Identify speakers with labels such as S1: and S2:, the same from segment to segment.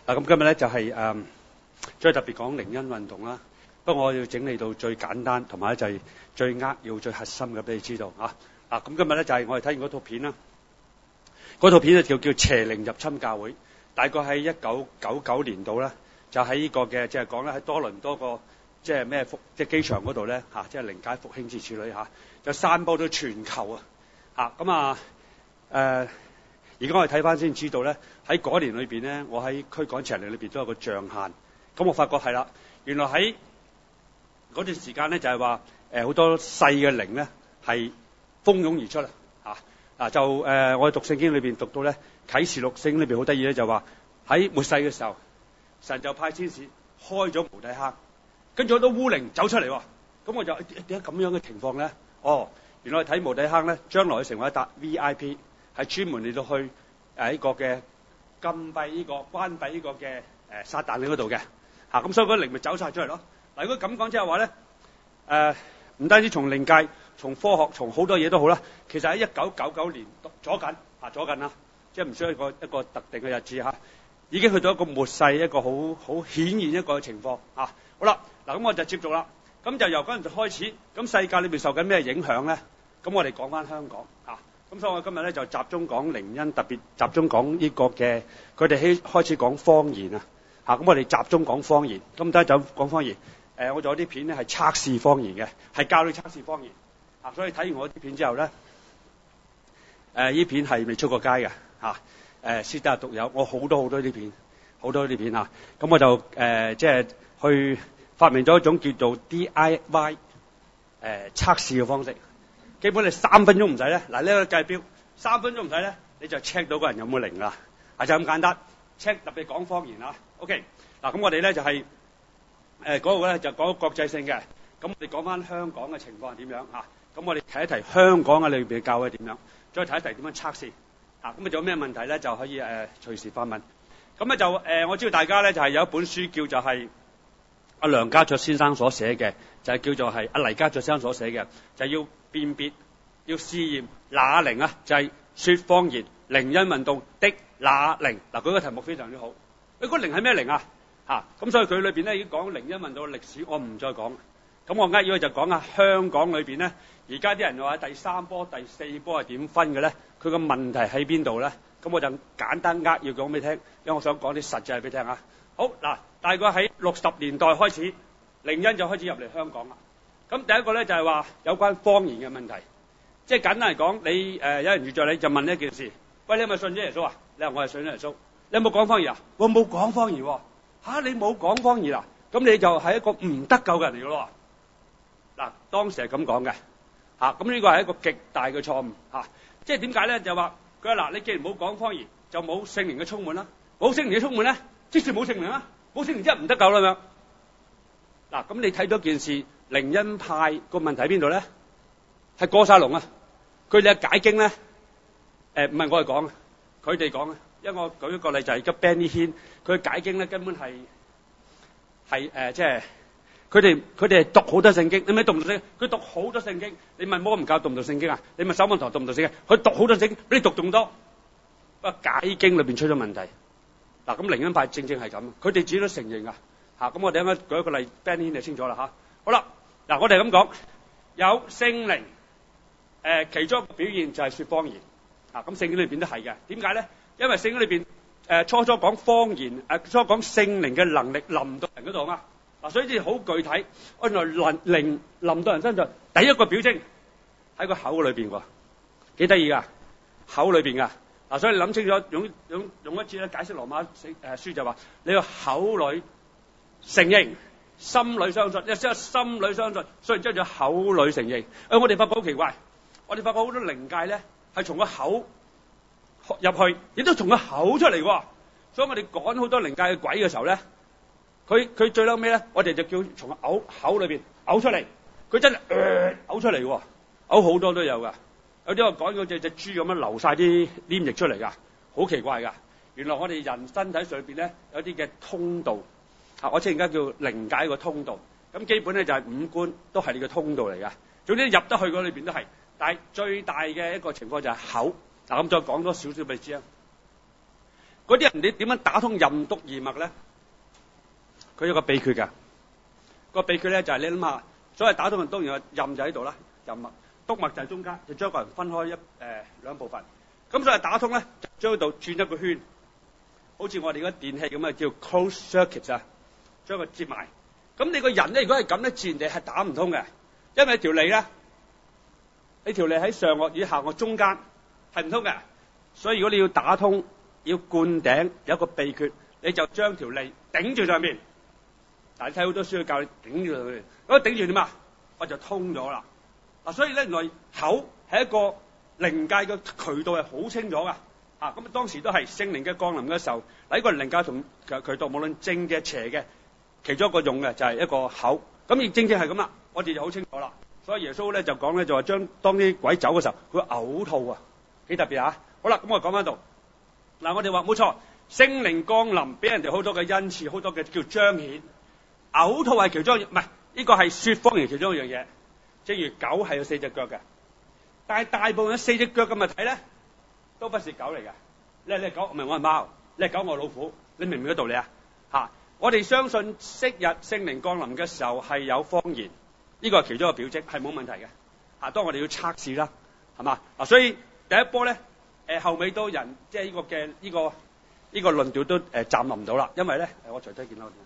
S1: 咁今日咧就係最特別講靈恩運動啦。不過我要整理到最簡單，同埋咧就係最扼要、最核心嘅俾你知道啊。咁今日咧就係我哋睇完嗰套片啦。嗰套片咧叫邪靈入侵教會，大概喺1999年度啦，就喺呢個嘅即係講咧喺多倫多個即係咩即係機場嗰度咧即係靈界復興之處女就散播到全球啊。而家我哋睇翻先知道咧，喺嗰年裏邊咧，我喺驅趕邪靈裏邊都有個象限。咁我發覺係啦，原來喺嗰段時間咧就係話好多細嘅靈咧係蜂擁而出啦我哋讀聖經裏邊讀到咧啟示錄聖經裏邊好得意咧，就話喺末世嘅時候，神就派天使開咗無底坑，跟住好多污靈走出嚟喎。咁我就點解咁樣嘅情況咧？原來睇無底坑咧，將來成為一笪 VIP。係專門嚟到去呢個嘅禁閉呢個關閉呢個嘅撒旦喺嗰度嘅咁所以嗰啲靈咪走晒出嚟咯。嗱，如果咁講即係話咧唔單止從靈界、從科學、從好多嘢都好啦，其實喺1999年左緊啦，即係唔需要一個特定嘅日子已經去到一個末世一個好顯現一個情況好啦。嗱，咁我就接續啦。咁就由嗰陣就開始，咁世界裏邊受緊咩影響咧？咁我哋講翻香港咁所以我今日咧就集中講靈恩，特別集中講呢個嘅佢哋開始講方言咁我哋集中講方言。咁第一就講方言。我仲有啲片咧係測試方言嘅，係教你測試方言所以睇完我啲片之後咧，呢片係未出過街嘅私底下獨有。我好多啲片，好多啲片咁我就即係去發明咗一種叫做 DIY 測試嘅方式。基本你3分鐘唔使咧，嗱呢個計標3分鐘唔使咧，你就 check 到個人有冇靈啦，就咁簡單 check。特別講方言OK。嗱，咁我哋咧就係嗰個咧就講國際性嘅。咁我哋講翻香港嘅情況係點樣咁我哋提一提香港嘅裏邊嘅教會點樣，再提一提點樣測試咁仲有咩問題咧就可以隨時發問。咁咧就我知道大家咧就係有一本書叫做係阿梁家卓先生所寫嘅，就係叫做係阿黎家卓先生所寫嘅，就係要辨別要試驗那靈就係說方言靈恩運動的那靈。嗱，佢個題目非常之好。嗰個靈係咩靈咁所以佢裏邊咧已經講靈恩運動嘅歷史，我唔再講。咁我扼要就講下香港裏邊咧，而家啲人話第3波、第4波係點分嘅咧？佢個問題喺邊度咧？咁我就簡單扼要講俾你聽，因為我想講啲實際俾你聽好嗱，大概喺60年代開始，靈恩就開始入嚟香港啦。咁第一個咧就係話有關方言嘅問題，即係簡單嚟講，你有人遇着你就問呢一件事：喂，你係咪信咗耶穌你話我係信咗耶穌。你有冇講方言我冇講方言你冇講方言咁你就係一個唔得救嘅人嚟嘅咯。嗱，當時係咁講嘅咁呢個係一個極大嘅錯誤即係點解咧？就話佢話嗱，你既然冇講方言，就冇聖靈嘅充滿啦，冇聖靈嘅充滿咧，即使冇聖靈啦，冇聖靈即係唔得救啦咁樣。嗱，咁你睇到件事，靈恩派個問題喺邊度咧？係過晒龍佢哋嘅解經咧唔係我哋講佢哋講因為我舉一個例就係而家 Benny Hinn 佢解經咧根本係即係佢哋係讀好多聖經。你咪讀唔讀聖經？佢讀好多聖經。你問摩唔教讀唔讀聖經你問守望堂讀唔讀聖經？佢讀好多聖經，比你讀仲多。不過解經裏邊出咗問題。嗱，咁靈恩派正係咁，佢哋自己都承認咁我哋啱啱舉一個例 ，Benny Hinn 就清楚啦好啦，嗱，我哋咁講，有聖靈其中一個表現就係說方言咁聖經裏邊都係嘅。點解咧？因為聖經裏邊初初講方言初講聖靈嘅能力臨到人嗰度所以好具體。原來靈臨到人身上，第一個表徵喺個口裏邊幾得意噶，口裏邊噶所以你諗清楚，用一次咧解釋羅馬書就話你個口裏承認，心裏相信，即係心裏相信，所以將咗口裏承認。我哋發覺好奇怪，我哋發覺好多靈界咧係從個口入去，亦都從個口出嚟喎。所以我哋趕好多靈界嘅鬼嘅時候咧，佢最嬲尾咧，我哋就叫從個口裏邊嘔出嚟。佢真係嘔出嚟喎，嘔好多都有噶。有啲我講嗰隻豬咁樣流晒啲黏液出嚟噶，好奇怪噶。原來我哋人身體上邊咧有啲嘅通道我稱而家叫靈界個通道。咁基本咧就係五官都係你嘅通道嚟噶。總之入得去嗰裏邊都係，但係最大嘅一個情況就係口。咁再講多少少俾你知嗰啲人你點樣打通任督二脈咧？佢有個秘訣㗎。個秘訣咧就係你諗下，所謂打通嘅當然有任就喺度啦，任脈，督脈就係中間，就將個人分開兩部分。咁所以打通咧，就將嗰度轉一個圈，好似我哋嗰電器咁啊，叫 close circuit 啊，將佢接埋。咁你個人咧，如果係咁咧，自然地係打唔通嘅，因為條脷咧，你條脷喺上顎與下顎中間係唔通嘅。所以如果你要打通，要灌頂，有一個秘訣，你就將條脷頂住上面。但係你睇好多書教你頂住佢，咁頂住點啊？我就通咗啦。嗱，所以咧，原來口係一個靈界嘅渠道係好清楚㗎。咁當時都係聖靈嘅降臨嘅時候，喺個靈界同渠道，無論正嘅邪嘅，其中一個用嘅就係一個口。咁亦正係咁啦，我哋就好清楚啦。所以耶穌咧就講咧，就話當啲鬼走嘅時候，佢嘔吐啊，幾特別啊！好啦，咁我講翻度。嗱，我哋話冇錯，聖靈降臨俾人哋好多嘅恩賜，好多嘅叫彰顯。嘔吐係其中一樣，唔係呢個係說方言其中一樣嘢。正如狗係有4隻腳嘅，但係大部分有4隻腳嘅物體咧，都不是狗嚟嘅。你係狗，唔係我係貓；你係狗，我係老虎。你明唔明個道理啊？我哋相信昔日聖靈降臨嘅時候係有方言，呢個係其中一個表徵，係冇問題嘅。當我哋要測試啦，係嘛？所以第一波咧，後尾都人即係呢個嘅呢個論調都站立唔到啦，因為咧我隨低見到。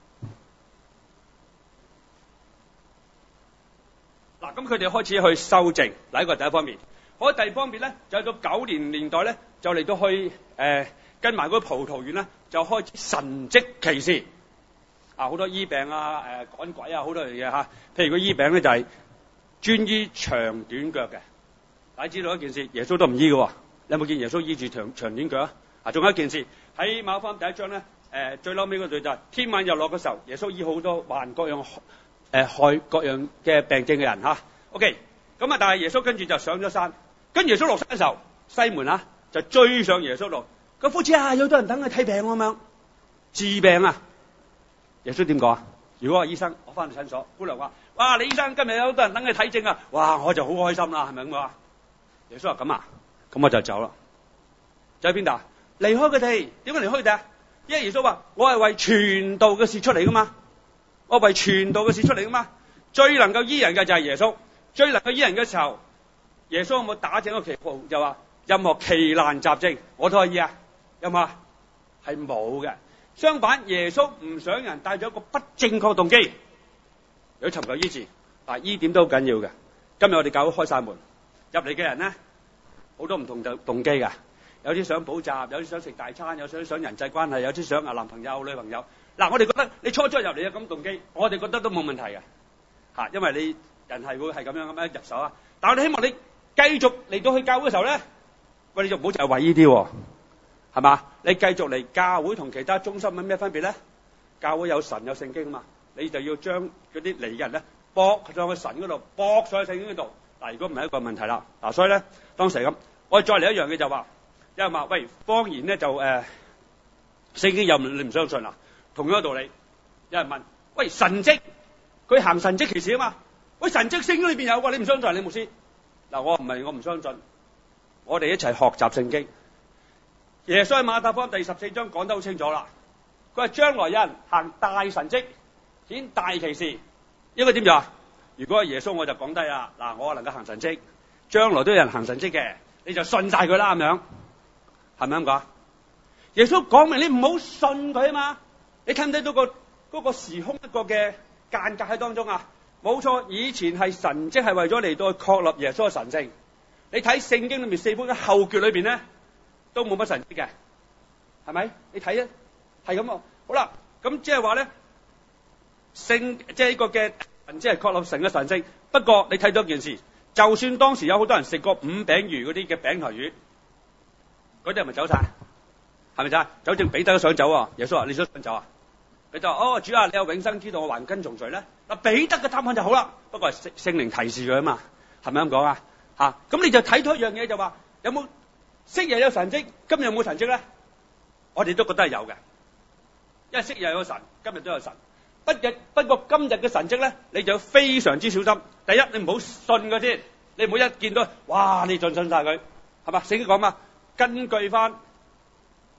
S1: 咁佢哋開始去修正，嗱，呢個係第一方面。好，第二方面咧，就到90年代咧，就嚟到去跟埋嗰葡萄園咧，就開始神蹟奇事。好多醫病趕鬼好多樣嘢嚇。譬如個醫病咧就係專醫長短腳嘅。大家知道一件事，耶穌都唔醫嘅喎。你有冇見耶穌醫住長短腳啊？仲有一件事喺馬可福音第1章咧，最嬲尾嗰度就係天晚日落嘅時候，耶穌醫好多患各樣害各樣嘅病症嘅人嚇。OK， 咁但係耶穌跟住就上咗山，跟耶穌落山嘅時候，西門就追上耶穌度。個夫子有好多人等佢睇病咁樣治病啊。耶穌點講啊？如果我係醫生，我翻到診所，姑娘話：哇，你醫生今日有好多人等佢睇症啊！哇，我就好開心啦，係咪咁啊？耶穌話：咁啊，咁我就走啦。走去邊度啊？離開佢哋。點解離開佢哋啊？因為耶穌話：我係為傳道嘅事出嚟噶嘛。我為傳道嘅事出嚟噶嘛。最能夠醫人嘅就係耶穌。最能夠醫人嘅時候，耶穌有冇打正個旗號？就話任何奇難雜症我都可以啊。有冇啊？係冇嘅。相反，耶穌唔想人帶咗一個不正確動機去尋求醫治。呢點都好緊要嘅。今日我哋教會開晒門入嚟嘅人咧，好多唔同嘅動機㗎。有啲想補習，有啲想食大餐，有啲想人際關係，有啲想男朋友女朋友。我哋覺得你初入嚟有咁動機，我哋覺得都冇問題嘅嚇，因為你人係會係咁樣入手啊。但係我哋希望你繼續嚟到去教會嘅時候咧，喂，你就唔好就係為呢啲，係嘛？你繼續嚟教會同其他中心有咩分別咧？教會有神有聖經啊嘛，你就要將嗰啲嚟嘅人咧駁上去神嗰度，駁上去聖經嗰度。如果唔係一個問題啦。所以咧當時係咁，我哋再嚟一樣嘅就話，有人話喂，方言咧就聖經有你唔相信啦。同樣嘅道理，有人問：喂，神蹟佢行神蹟奇事啊嘛？喂，神蹟聖經裏邊有㗎，你唔相信你牧師？我唔相信，我哋一齊學習聖經。耶穌喺馬太福音第14章講得好清楚啦。佢話將來有人行大神蹟，顯大奇事，應該點做啊？如果係耶穌，我就講低啦。我能夠行神蹟，將來都有人行神蹟嘅，你就信晒佢啦咁樣，係咪咁講？耶穌講明你唔好信佢啊嘛。你睇唔睇到嗰個時空一個嘅間隔喺當中啊？冇錯，以前係神蹟係為咗嚟到確立耶穌嘅神聖。你睇聖經裏面4本嘅後訣裏邊咧，都冇乜神蹟嘅，係咪？你睇啊，係咁啊。好啦，咁即係話咧，即係呢個嘅神蹟係確立神嘅神聖。不過你睇到一件事，就算當時有好多人食過5餅魚嗰啲嘅餅頭魚，嗰啲係咪走晒？係咪咋？走正彼得都想走啊！耶穌話：你想走啊？佢就話：主啊，你有永生之道，我還跟從誰咧？彼得嘅答案就好啦。不過係聖靈提示佢啊嘛，係咪咁講啊？咁你就睇到一樣嘢就話：有冇昔日有神蹟，今日有冇神蹟咧？我哋都覺得係有嘅，因為昔日有神，今日都有神。不過今日嘅神蹟咧，你就要非常之小心。第一，你唔好信佢先，你唔好一見到哇，你就信晒佢，係嘛？聖經講嘛，根據翻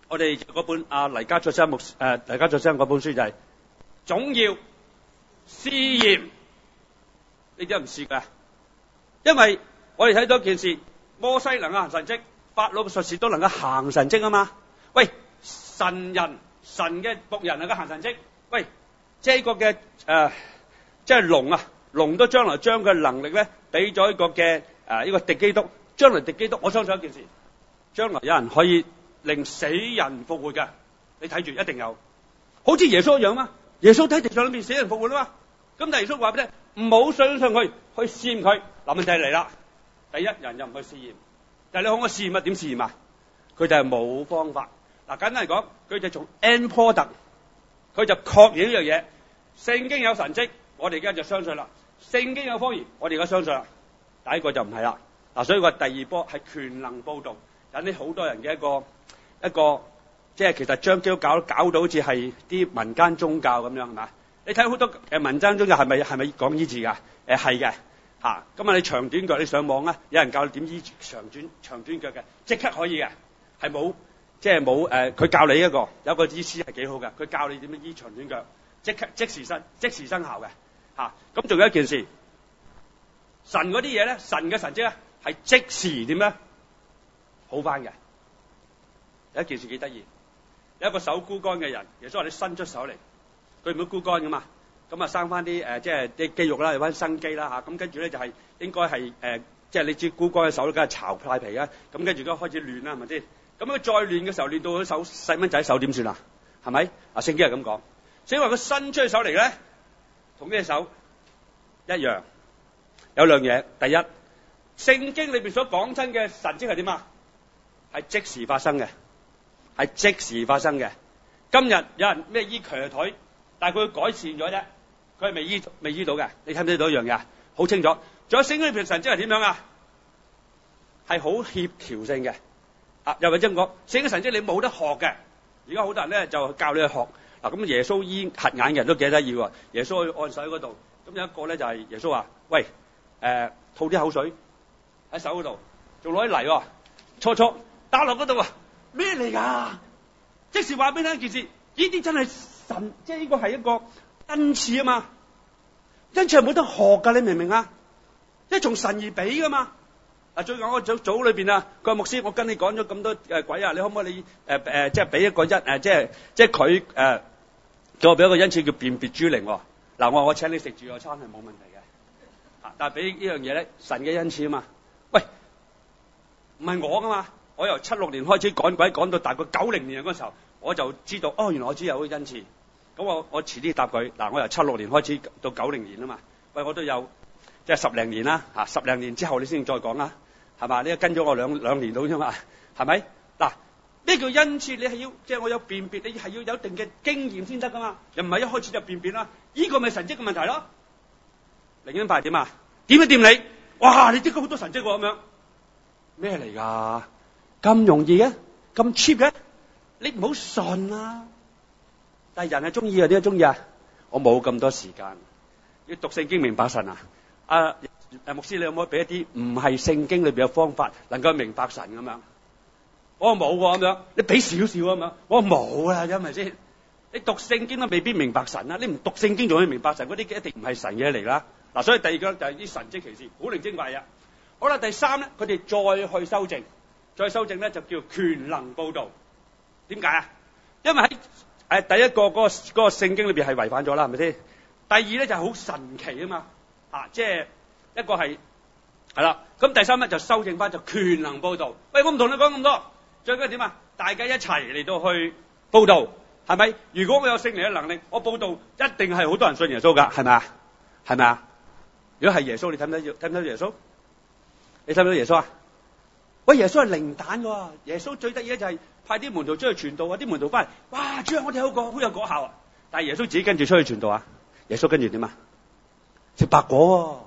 S1: 我哋嗰本黎家作生黎家作生嗰本書就係總要試驗，你點解唔試㗎？因為我哋睇到一件事，摩西能夠行神蹟，法老嘅術士都能夠行神蹟啊嘛。喂，神嘅僕人能夠行神蹟，喂，即係個嘅即係龍啊，龍都將來將佢能力咧俾咗一個嘅呢個敵基督，將來敵基督，我相信一件事，將來有人可以令死人復活嘅，你睇住一定有，好似耶穌一樣嘛。耶穌喺地上裏面死人復活啦嘛。咁但係耶穌話俾你聽，唔好相信佢，去試驗佢。嗱，問題嚟啦，第一人又唔去試驗，但係你可唔可以試驗啊？點試驗啊？佢就係冇方法。嗱，簡單嚟講，佢就從 end product，佢就確認呢樣嘢。聖經有神蹟，我哋而家就相信啦。聖經有方言，我哋而家相信啦。第一個就唔係啦。嗱，所以個第二波係權能報道，引起好多人嘅一個，即係其實將基督教搞到好似係啲民間宗教咁樣，係咪？你睇好多民間宗教係咪講醫治㗎？係嘅嚇。咁你長短腳，你上網啊，有人教你點醫長短腳嘅，即刻可以嘅，係冇即係冇佢教你有個醫師係幾好嘅，佢教你點樣醫長短腳，即時生效嘅嚇。咁仲有一件事，神嗰啲嘢咧，神嘅神蹟咧係即時點咧好翻嘅。有一件事幾得意，有一個手枯乾嘅人，耶穌話你伸出手嚟，佢唔會枯乾噶嘛，咁啊生翻啲即係啲肌肉啦，有翻生機啦嚇。咁跟住咧就係應該係即係你知枯乾嘅手梗係巢曬皮啊，咁跟住而家開始亂啦，係咪先？咁佢再亂嘅時候，亂到佢手細蚊仔手點算啊？係咪？聖經係咁講，所以話佢伸出去手嚟咧，同呢隻手一樣，有兩嘢。第一，聖經裏邊所講親嘅神蹟係點啊？係即時發生嘅，係即時發生嘅。今日有人咩醫瘸腿，但係佢改善咗啫，佢係未醫到嘅。你睇唔睇到一樣嘢？好清楚。仲有聖經裏邊神蹟係點樣啊？係好協調性嘅。又或者咁講，聖經神蹟你冇得學嘅。而家好多人咧就教你去學。嗱，咁耶穌醫瞎眼嘅人都幾得意喎。耶穌去按手喺嗰度，咁有一個咧就係耶穌話：喂，吐啲口水喺手嗰度，仲攞啲泥喎，搓打落嗰度啊，咩嚟㗎？即時話俾你聽一件事，呢啲真係神，即係呢個係一個恩賜啊嘛。恩賜係冇得學㗎，你明唔明啊？即係從神而俾㗎嘛。嗱，最近我組裏邊啊，佢話牧師，我跟你講咗咁多鬼啊，你可唔可以即係俾一個即係佢叫我俾一個恩賜叫辨別諸靈喎。嗱，我話我請你食住個餐係冇問題嘅，但係俾呢樣嘢咧，神嘅恩賜啊嘛。喂，唔係我噶嘛，我由76年開始趕鬼，趕到大概90年嗰時候，我就知道原來我知有個恩賜。咁我遲啲答佢。嗱，我由76年開始到90年啊嘛。喂，我都有即係10零年啦，10零年之後你先再講啦。係嘛？你跟咗我兩年到啫嘛？係咪？嗱，咩叫恩賜？你係要即係我有辨別，你係要有一定嘅經驗先得噶嘛？又唔係一開始就辨別啦？呢個咪神蹟嘅問題咯？靈恩派點啊？點樣掂你？哇！你的確好多神蹟喎咁樣，咩嚟㗎？咁容易嘅？咁 cheap 嘅？你唔好信啊！但係人係中意啊？點解中意啊？我冇咁多時間，要讀聖經明白神啊！牧師，你有冇俾一啲唔係聖經裏邊嘅方法，能夠明白神咁樣？我話冇喎咁樣，你俾少少咁樣。我話冇啊，係咪先？你讀聖經都未必明白神啦，你唔讀聖經仲可以明白神？嗰啲一定唔係神嘅嚟啦。嗱，所以第二個就係啲神蹟奇事，古靈精怪啊。好啦，第三咧，佢哋再去修正，咧就叫權能報道。點解啊？因為喺第一個嗰個聖經裏邊係違反咗啦，係咪先？第二咧就係好神奇啊嘛，即係。一個係啦，咁第三咧就修正翻就權能報道。喂，我唔同你講咁多，最緊要點啊？大家一齊嚟到去報道，係咪？如果我有聖靈嘅能力，我報道一定係好多人信耶穌噶，係咪啊？係咪啊？如果係耶穌，你睇唔睇到耶穌？你睇唔睇到耶穌啊？喂，耶穌係靈蛋噶，耶穌最得意咧就係派啲門徒出去傳道啊，啲門徒翻嚟，哇！主啊，我哋好有果效啊！但係耶穌自己跟住出去傳道啊，耶穌跟住點啊？食白果。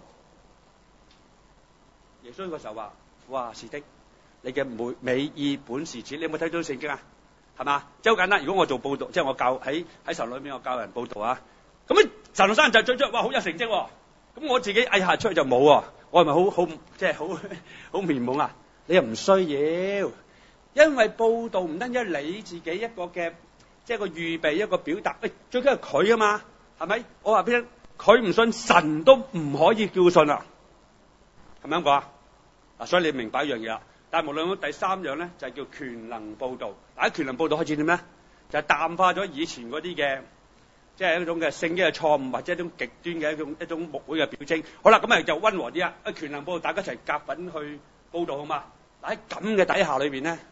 S1: 耶穌嗰時候話：哇，是的，你嘅美意本是此。你有冇睇到聖經啊？係嘛？即係好簡單。如果我做報道，即係我教喺神裏面，我教人報道啊。咁神學生就最出，哇，好有成績喎。咁我自己下出去就冇喎。我係咪好即係好面懵啊？你又唔需要。 因為報道唔單止係你自己一個嘅，即係個預備一個表達，最緊係佢啊嘛，係咪？我話俾你聽，佢唔信神都唔可以叫信啦，係咪咁講啊？嗱，所以你明白一樣嘢啦。但係無論第三樣咧，就係叫權能報道。喺權能報道開始點咧？就係淡化咗以前嗰啲嘅，即係一種嘅聖經嘅錯誤，或者一種極端嘅一種牧會嘅表徵。好啦，咁咪就溫和啲啊！權能報道，大家一齊夾份去報道好嘛？喺咁嘅底下裏邊咧，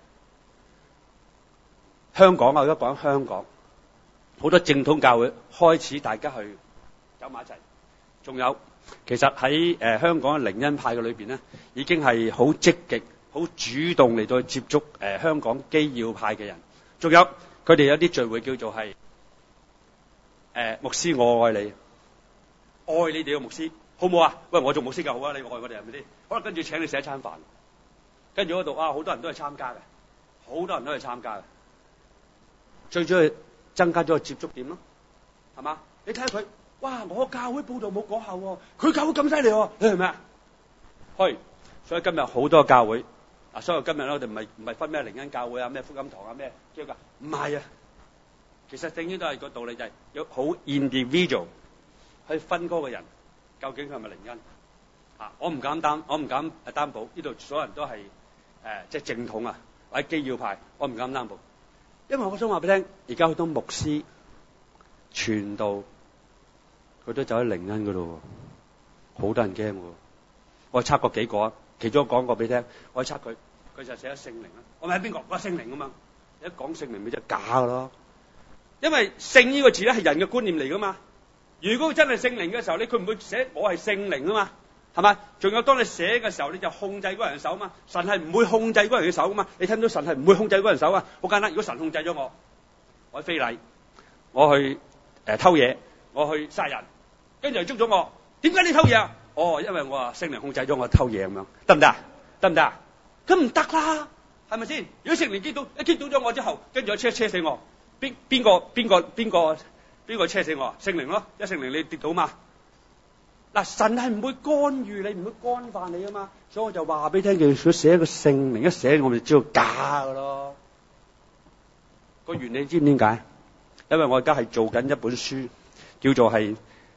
S1: 香港啊，而家講香港，好多正統教會開始大家去走埋一齊。仲有，其實喺香港嘅靈恩派嘅裏邊咧，已經係好積極、好主動嚟到接觸香港基要派嘅人。仲有佢哋有啲聚會叫做係牧師，我愛你，愛你哋嘅牧師，好唔好啊？喂，我做牧師就好啊，你愛我哋係咪先？好啦，跟住請你食一餐飯，跟住嗰度啊，好多人都係參加嘅，好多人都係參加嘅。最主要增加咗個接觸點咯，係嘛？你睇下佢，哇！我教會報道冇果效喎，佢教會咁犀利喎，你係咪啊？去，所以今日好多教會啊，所以今日咧我哋唔係分咩靈恩教會啊，咩福音堂啊，咩即係㗎，唔係啊。其實正經都係個道理，就係有好 individual 去分嗰個人究竟佢係咪靈恩啊？我唔敢擔保呢度所有人都係即係正統啊，或者基要派，我唔敢擔保。因為我想話俾你聽，而家好多牧師傳道，佢都走喺靈恩嗰度，好多人驚喎。我測過幾個啊，其中講過俾你聽，我測佢就寫咗聖靈啦。我問邊個？我話聖靈啊嘛。一講聖靈咪即係假噶咯。因為聖呢個字咧係人嘅觀念嚟噶嘛。如果佢真係聖靈嘅時候，佢唔會寫我係聖靈啊嘛，係咪？仲有當你寫嘅時候，你就控制嗰個人嘅手嘛。神係唔會控制嗰個人嘅手噶嘛。你聽到神係唔會控制嗰個人手啊？好簡單，如果神控制咗我非禮，我去偷嘢，我去殺人，跟住就捉咗我，點解你偷嘢啊？哦，因為我話聖靈控制咗我偷嘢咁樣，得唔得？得唔得？咁唔得啦，係咪先？如果聖靈擊倒咗我之後，跟住我車死我，邊個車死我啊？聖靈咯，一聖靈你跌倒嘛？嗱，神係唔會干預你，唔會干犯你啊嘛，所以我就話俾你聽，佢寫一個聖靈，一寫我咪知道假噶咯。個原理知唔知點解？因為我而家係做緊一本書，叫做係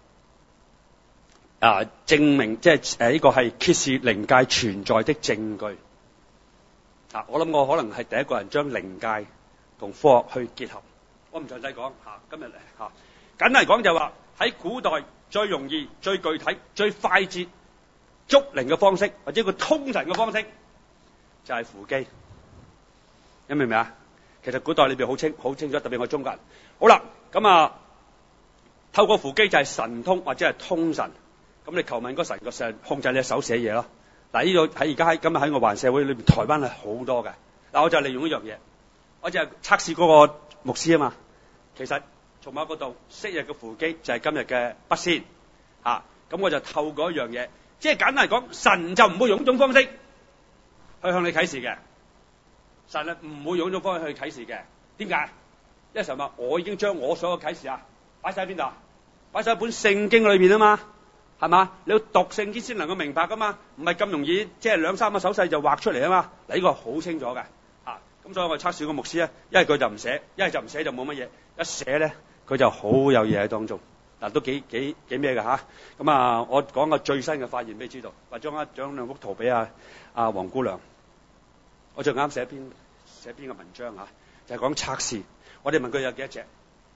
S1: 證明，即係呢個係揭示靈界存在的證據。我諗我可能係第一個人將靈界同科學去結合。我唔詳細講今日嚟簡單嚟講就話喺古代最容易、最具體、最快捷捉靈嘅方式，或者個通神嘅方式，就係扶乩。你明唔明啊？其實古代裏邊好清楚，特別我中國人。好啦，咁透過扶乩就係神通或者係通神。咁你求問嗰神個神控制你嘅手寫嘢咯。嗱，呢度喺而家今日喺我環社會裏邊，台灣係好多嘅。嗱，我就利用一樣嘢，我就係測試嗰個牧師啊嘛。其實從某角度，昔日嘅扶乩就係今日嘅筆仙。咁我就透過一樣嘢，即係簡單嚟講，神就唔會用一種方式去向你啟示嘅。神係唔會用一種方式去啟示嘅。點解？因為神話我已經將我所有啟示擺晒喺邊度？擺晒喺本聖經裏邊啊嘛，係嘛？你要讀聖經先能夠明白噶嘛，唔係咁容易，即係兩三個手勢就畫出嚟啊嘛。嗱，呢個好清楚嘅。咁所以我測試個牧師咧，一係佢就唔寫，一係就唔寫就冇乜嘢，一寫咧佢就好有嘢喺當中。都幾咩嘅嚇。咁我講個最新嘅發現俾你知道，或者將兩幅圖俾阿黃姑娘。我最啱寫篇嘅文章就係講測試。我哋問佢有幾多隻，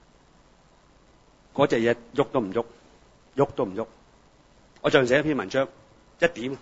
S1: 嗰隻嘢喐都唔喐，喐都唔喐。我最近寫一篇文章，一點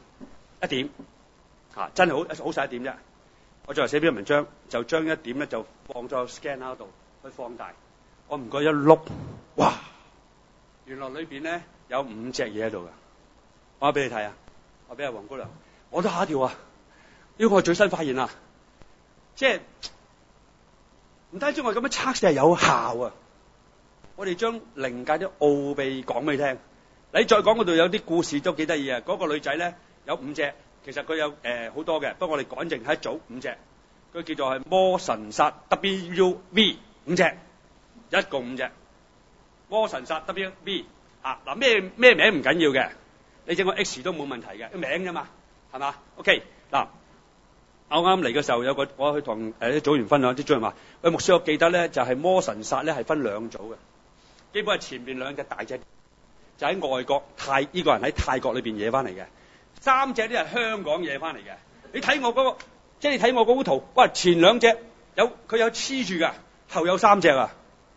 S1: 真係好細一點啫。我最後寫篇文章，就將一點咧就放咗 scanner 度去放大。我唔覺一碌，哇！原來裏邊咧有5隻嘢喺度㗎。我俾你睇啊，我俾阿黃姑娘，我都嚇一跳啊！呢個我最新發現啊，即係唔單止我咁樣測試係有效啊！我哋將靈界啲奧秘講俾你聽。你再講嗰度有啲故事都幾得意啊！嗰個女仔咧有5隻。其實佢有好多嘅，不過我哋趕淨係一組5隻，佢叫做係魔神殺 WV 5隻，一共5隻魔神殺 WV 嗱，咩名唔緊要嘅，你整個 X 都冇問題嘅，名啫嘛，係嘛？OK 嗱我啱嚟嘅時候我去同啲組員分享，啲組員話：喂，牧師，我記得咧就係魔神殺咧係分兩組嘅，基本係前面兩隻大隻，就喺外國呢個人喺泰國裏邊惹翻嚟嘅，3隻咧係香港惹翻嚟嘅。你睇我嗰個，即係你睇我嗰幅圖，哇！前兩隻佢有黐住㗎，後有3隻啊！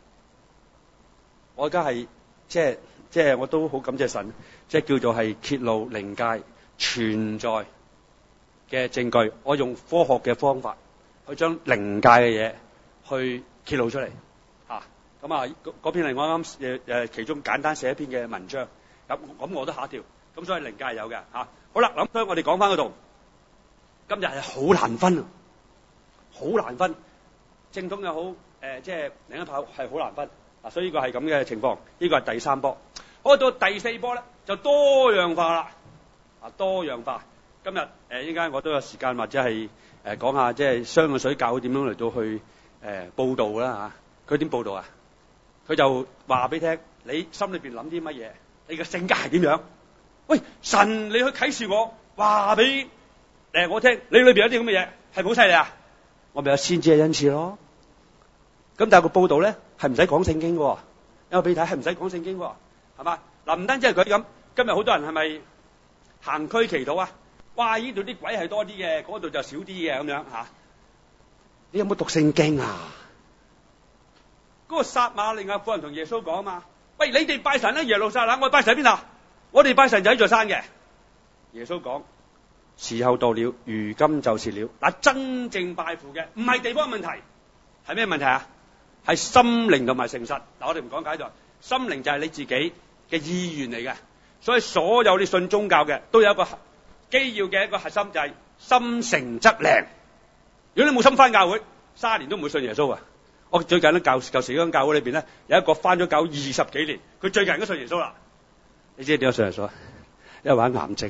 S1: 我而家係即係我都好感謝神，即係叫做係揭露靈界存在嘅證據。我用科學嘅方法去將靈界嘅嘢去揭露出嚟嚇。咁嗰篇係我啱其中簡單寫一篇嘅文章。咁我都嚇一跳。咁所以靈界有嘅嚇。好啦，咁所以我哋講翻嗰度，今日係好難分啊，好難分，正統又好，即係另一派係好難分。所以呢個係咁嘅情況，呢個係第3波。好，到第4波咧就多樣化啦。多樣化。今日應該我都有時間或者係講下即係雙氧水教會點樣嚟到去報導啦嚇。佢點報導啊？佢就話俾你聽，你心裏邊諗啲乜嘢，你嘅性格係點樣？喂，神你去啟示我，話俾我聽，你裏邊有啲咁嘅嘢係好犀利啊！我咪有先知嘅恩賜咯。咁但係個報導咧係唔使講聖經嘅，因為俾你睇係唔使講聖經喎，係嘛？嗱，唔單止係佢咁，今日好多人係咪行區祈禱啊？哇！呢度啲鬼係多啲嘅，嗰度就少啲嘅咁樣嚇。你有冇讀聖經啊？嗰個撒瑪利亞婦人同耶穌講啊嘛，喂，你哋拜神咧，耶路撒冷，我拜神喺邊啊？我哋拜神就喺座山嘅。耶穌講：時候到了，如今就是了。嗱，真正拜父嘅唔係地方問題，係咩問題啊？係心靈同埋誠實。嗱，我哋唔講解咗，心靈就係你自己嘅意願嚟嘅。所以所有你信宗教嘅都有一個基要嘅一個核心，就係心誠則靈。如果你冇心返教會，30年都唔會信耶穌啊！我最近咧舊時嗰間教會裏邊咧有一個返咗教20幾年，佢最近都信耶穌啦。你知點解信耶穌啊？因為患癌症。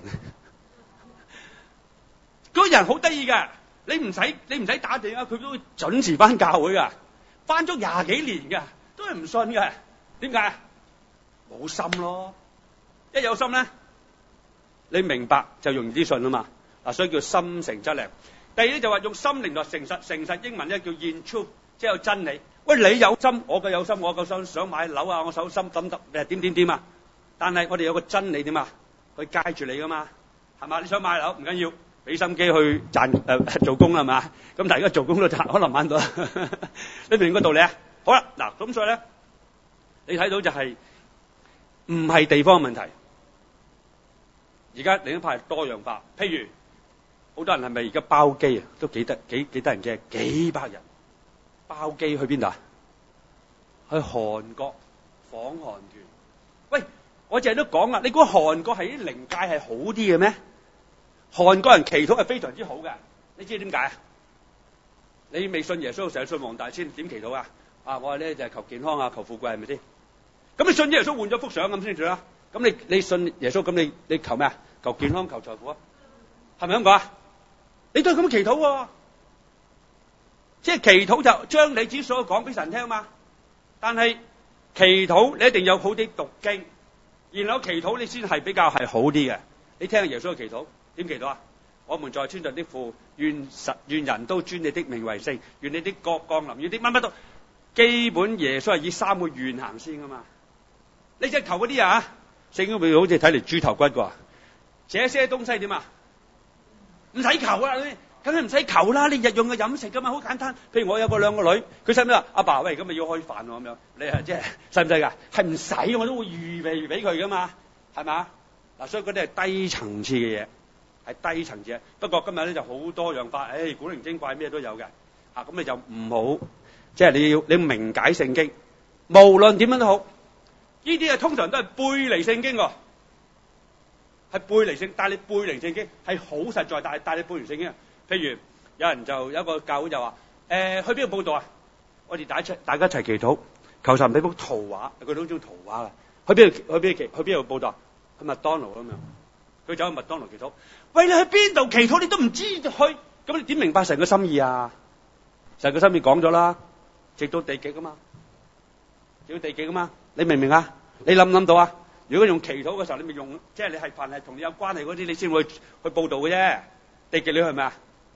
S1: 嗰個人好得意㗎，你唔使打電話，佢都會準時返教會㗎。返咗20幾年㗎，都係唔信㗎。點解？冇心咯。一有心咧，你明白就容易啲信啊嘛。嗱，所以叫心誠則靈。第二咧就話用心靈同誠實，誠實英文咧叫 in truth， 即係有真理。喂，你有心，我嘅有心，我嘅心想買樓啊，我手心抌點啊。但係我哋有個真理點啊？去街住你噶嘛，係嘛？你想買樓唔緊要，俾心機去做工啦，係嘛？咁但係而家做工都可能揾到，你明個道理啊？好啦，嗱，咁所以咧，你睇到就係唔係地方嘅問題。而家另一派係多樣化，譬如好多人係咪而家包機啊？都幾得人驚，幾百人包機去邊度啊？去韓國訪韓團。喂，我淨係都講啦，你估韓國係啲靈界係好啲嘅咩？韓國人祈禱係非常之好嘅，你知點解啊？你未信耶穌成日信黃大仙，點祈禱啊？我話咧就係求健康啊，求富貴，係咪先？咁你信耶穌換咗幅相咁先算啦。咁你信耶穌，咁你求咩啊？求健康，求財富啊？係咪咁講啊？你都係咁祈禱喎，即係祈禱就將你自己所講俾神聽嘛。但係祈禱你一定有好啲讀經，然後祈禱你先係比較係好啲嘅。你聽下耶穌嘅祈禱點祈禱啊？我們在天上的父，願人都尊你的名為聖，願你的國降臨，願啲乜都。基本耶穌係以3個願行先噶嘛。你只求嗰啲啊，聖經會好似睇嚟豬頭骨啩。這些東西點啊？唔使求啊，梗係唔使求啦。你日用嘅飲食噶嘛，好簡單。譬如我有2個女，佢使唔使話阿爸，喂，咁咪要開飯喎咁樣？你係即係使唔使㗎？係唔使，我都會預備俾佢噶嘛，係嘛？嗱，所以嗰啲係低層次嘅嘢，係低層次嘅。不過今日咧就好多樣化，古靈精怪咩都有嘅。咁你就唔好，即係你明解聖經，無論點樣都好。呢啲通常都係背離聖經喎。係背離聖，但係你背離聖經係好實在，但係你背離聖經。譬如有人就有一個教會就話，去邊度報道啊？我哋大家一齊祈禱，求神俾幅圖畫，佢都好中意圖畫㗎。去邊度報道？去麥當勞咁樣，佢走去麥當勞祈禱。喂，你去邊度祈禱？你都唔知去，咁你點明白神嘅心意啊？神嘅心意講咗啦，直到地極啊嘛，直到地極啊嘛，你明唔明啊？你諗唔諗到啊？如果用祈禱嘅時候，你咪用，即係你係凡係同你有關係嗰啲，你先會去報道嘅啫。地極你係咪啊？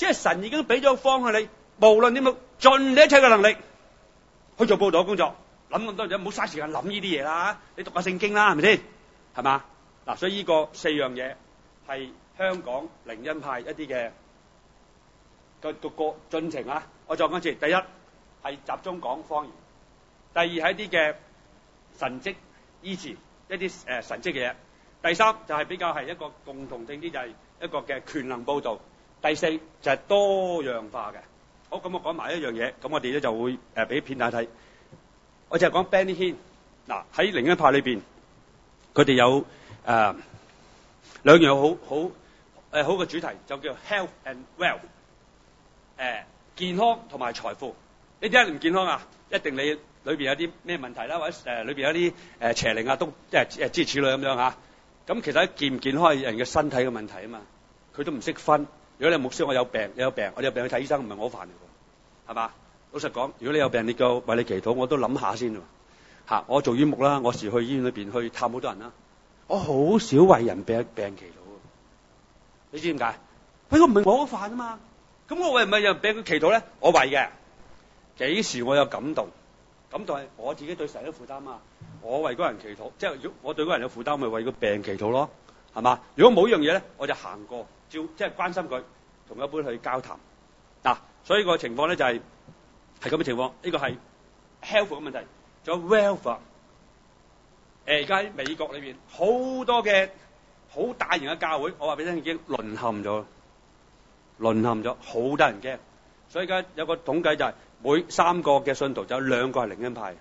S1: 即係神已經俾咗方向你，無論點都盡你一切嘅能力去做佈道工作。諗咁多嘢，唔好嘥時間諗呢啲嘢啦。你讀下聖經啦，係咪先？係嘛？嗱，所以呢個4樣嘢係香港靈恩派一啲嘅個進程啊。我再講一次，第一係集中講方言，第二係一啲嘅神蹟醫治，一啲神蹟嘅嘢。第三就係比較係一個共同性啲，就係一個嘅權能佈道。第四就係多樣化嘅。好，咁我講埋一樣嘢，咁我哋咧就會俾片大睇。我就係講 Benny Hinn。嗱，喺靈恩派裏邊，佢哋有兩樣好嘅主題，就叫 health and wealth。健康同埋財富。你點解唔健康啊？一定你裏邊有啲咩問題啦，或者裏邊有啲邪靈啊，都即係諸如此類咁樣嚇。咁其實健唔健康係人嘅身體嘅問題啊嘛，佢都唔識分。如果你牧師，我有病，你有病，我有病去睇醫生，唔係我煩嚟喎，係嘛？老實講，如果你有病，你叫我為你祈禱，我都諗下先喎。我做院牧啦，我時去醫院裏邊去探好多人啦，我好少為人病祈禱。你知點解？佢個唔係我嘅飯啊嘛。咁我為唔係有人病佢祈禱咧？我為嘅。幾時我有感動？感動係我自己對神嘅負擔啊。我為嗰人祈禱，即係如果我對嗰人有負擔，咪為個病祈禱咯，係嘛？如果冇呢樣嘢咧，我就行過，即係關心佢，同一般去交談。嗱，所以個情況咧就係咁嘅情況。呢個係 health 嘅問題，仲有 wealth。而家喺美國裏邊好多嘅好大型嘅教會，我話俾你聽已經淪陷咗，好得人驚。所以而家有個統計就係每3個嘅信徒就有2個係靈恩派。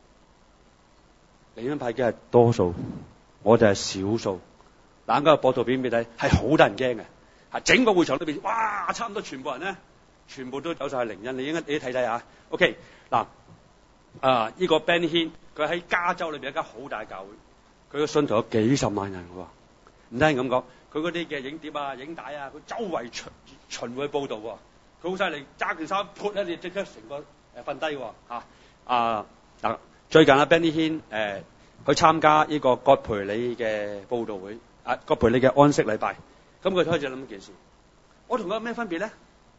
S1: 靈恩派嘅係多數，我哋係少數。嗱，嗰個播圖片俾你睇，係好得人驚嘅。係整個會場裏邊，哇，差唔多全部人咧，全部都走晒去靈恩。你應該你睇睇下。OK， 嗱，呢個 Benny Hinn，佢喺加州裏邊一間好大嘅教會，佢個信徒有幾十萬人喎。唔單止咁講，佢嗰啲嘅影碟啊、影帶啊，佢周圍巡迴報導喎。佢好犀利，揸件衫潑咧，你即刻成個瞓低喎。嗱，最近Benny Hinn 去參加呢個葛培理嘅佈道會，葛培理嘅安息禮拜。咁佢開始諗一件事，我同佢有咩分別咧？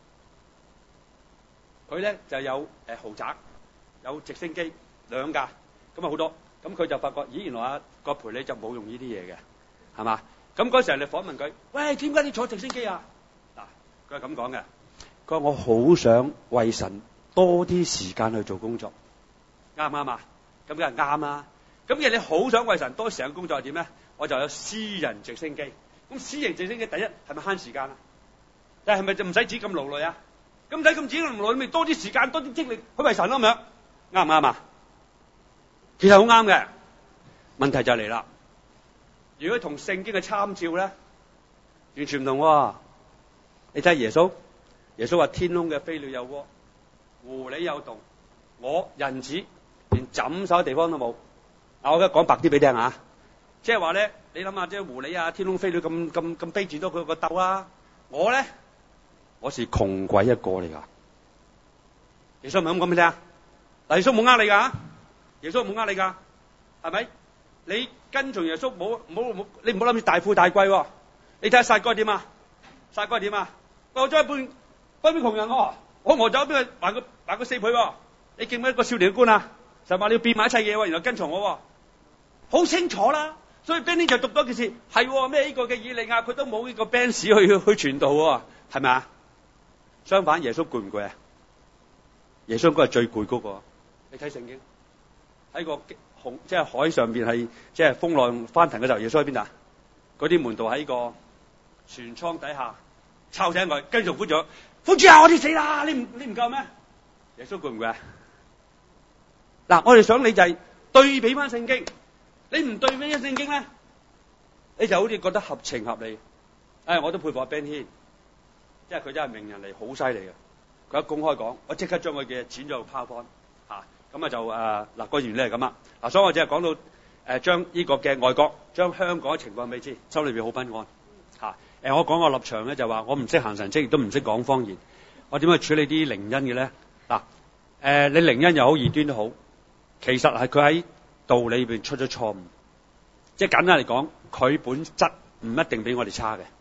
S1: 佢咧就有豪宅，有直升機2架，咁啊好多。咁佢就發覺，咦，原來葛培理就冇用呢啲嘢嘅，係嘛？咁嗰時候你訪問佢，喂，點解你坐直升機啊？嗱，佢係咁講嘅。佢話我好想為神多啲時間去做工作，啱唔啱啊？咁梗係啱啦。咁既然你好想為神多時間工作係點咧？我就有私人直升機。咁私人直升機第一係咪慳時間啊？但係咪就唔使指咁勞累啊？咁唔使咁指咁勞累，咪多啲時間多啲精力去為神咯，咁樣啱唔啱啊？其實好啱嘅。問題就嚟啦，如果同聖經嘅參照咧，完全唔同喎。你睇耶穌。耶穌話：天空嘅飛鳥有窩，狐狸有洞，我人子連枕首嘅地方都冇。我而家講白啲俾你聽嚇，即係話咧，你諗下，即係狐狸啊、天空飛鳥咁卑賤到佢個竇啊！我咧，我是窮鬼一個嚟㗎。耶穌唔係咁講俾你聽啊！耶穌冇呃你㗎，耶穌冇呃你㗎，係咪？你跟從耶穌冇，你唔好諗住大富大貴喎。你睇下撒該點啊？撒該點啊？我咗一半。分俾窮人喎，我餓咗俾佢還個4倍喎。你記唔記得個少年嘅官啊？就話你要變埋一切嘢喎，然後跟從我喎，好清楚啦。所以 Benny 就讀多件事，係咩呢個嘅以利亞佢都冇呢個 Benz 去傳道喎，係咪啊？相反，耶穌攰唔攰啊？耶穌應該係最攰嗰個。你睇聖經喺個即係海上邊係即係風浪翻騰嘅時候，耶穌喺邊啊？嗰啲門徒喺個船艙底下抄醒佢，跟住呼咗。夫主啊，我哋死啦！你唔夠咩？耶穌攰唔攰啊？嗱，我哋想你就係對比翻聖經，你唔對比翻聖經咧，你就好似覺得合情合理。我都佩服阿 Benny Hinn，因為佢真係名人嚟，好犀利嘅。佢一公開講，我即刻將佢嘅剪咗個 PowerPoint 咁就嗱個原理係咁啊。嗱，所以我只係講到將呢個嘅外國將香港嘅情況俾你知，心裏邊好不安我講個立場咧，就話我唔識行神蹟，亦都唔識講方言。我點去處理啲靈恩嘅咧？嗱，你靈恩又好，異端都好，其實係佢喺道理裏邊出咗錯誤。即係簡單嚟講，佢本質唔一定比我哋差嘅，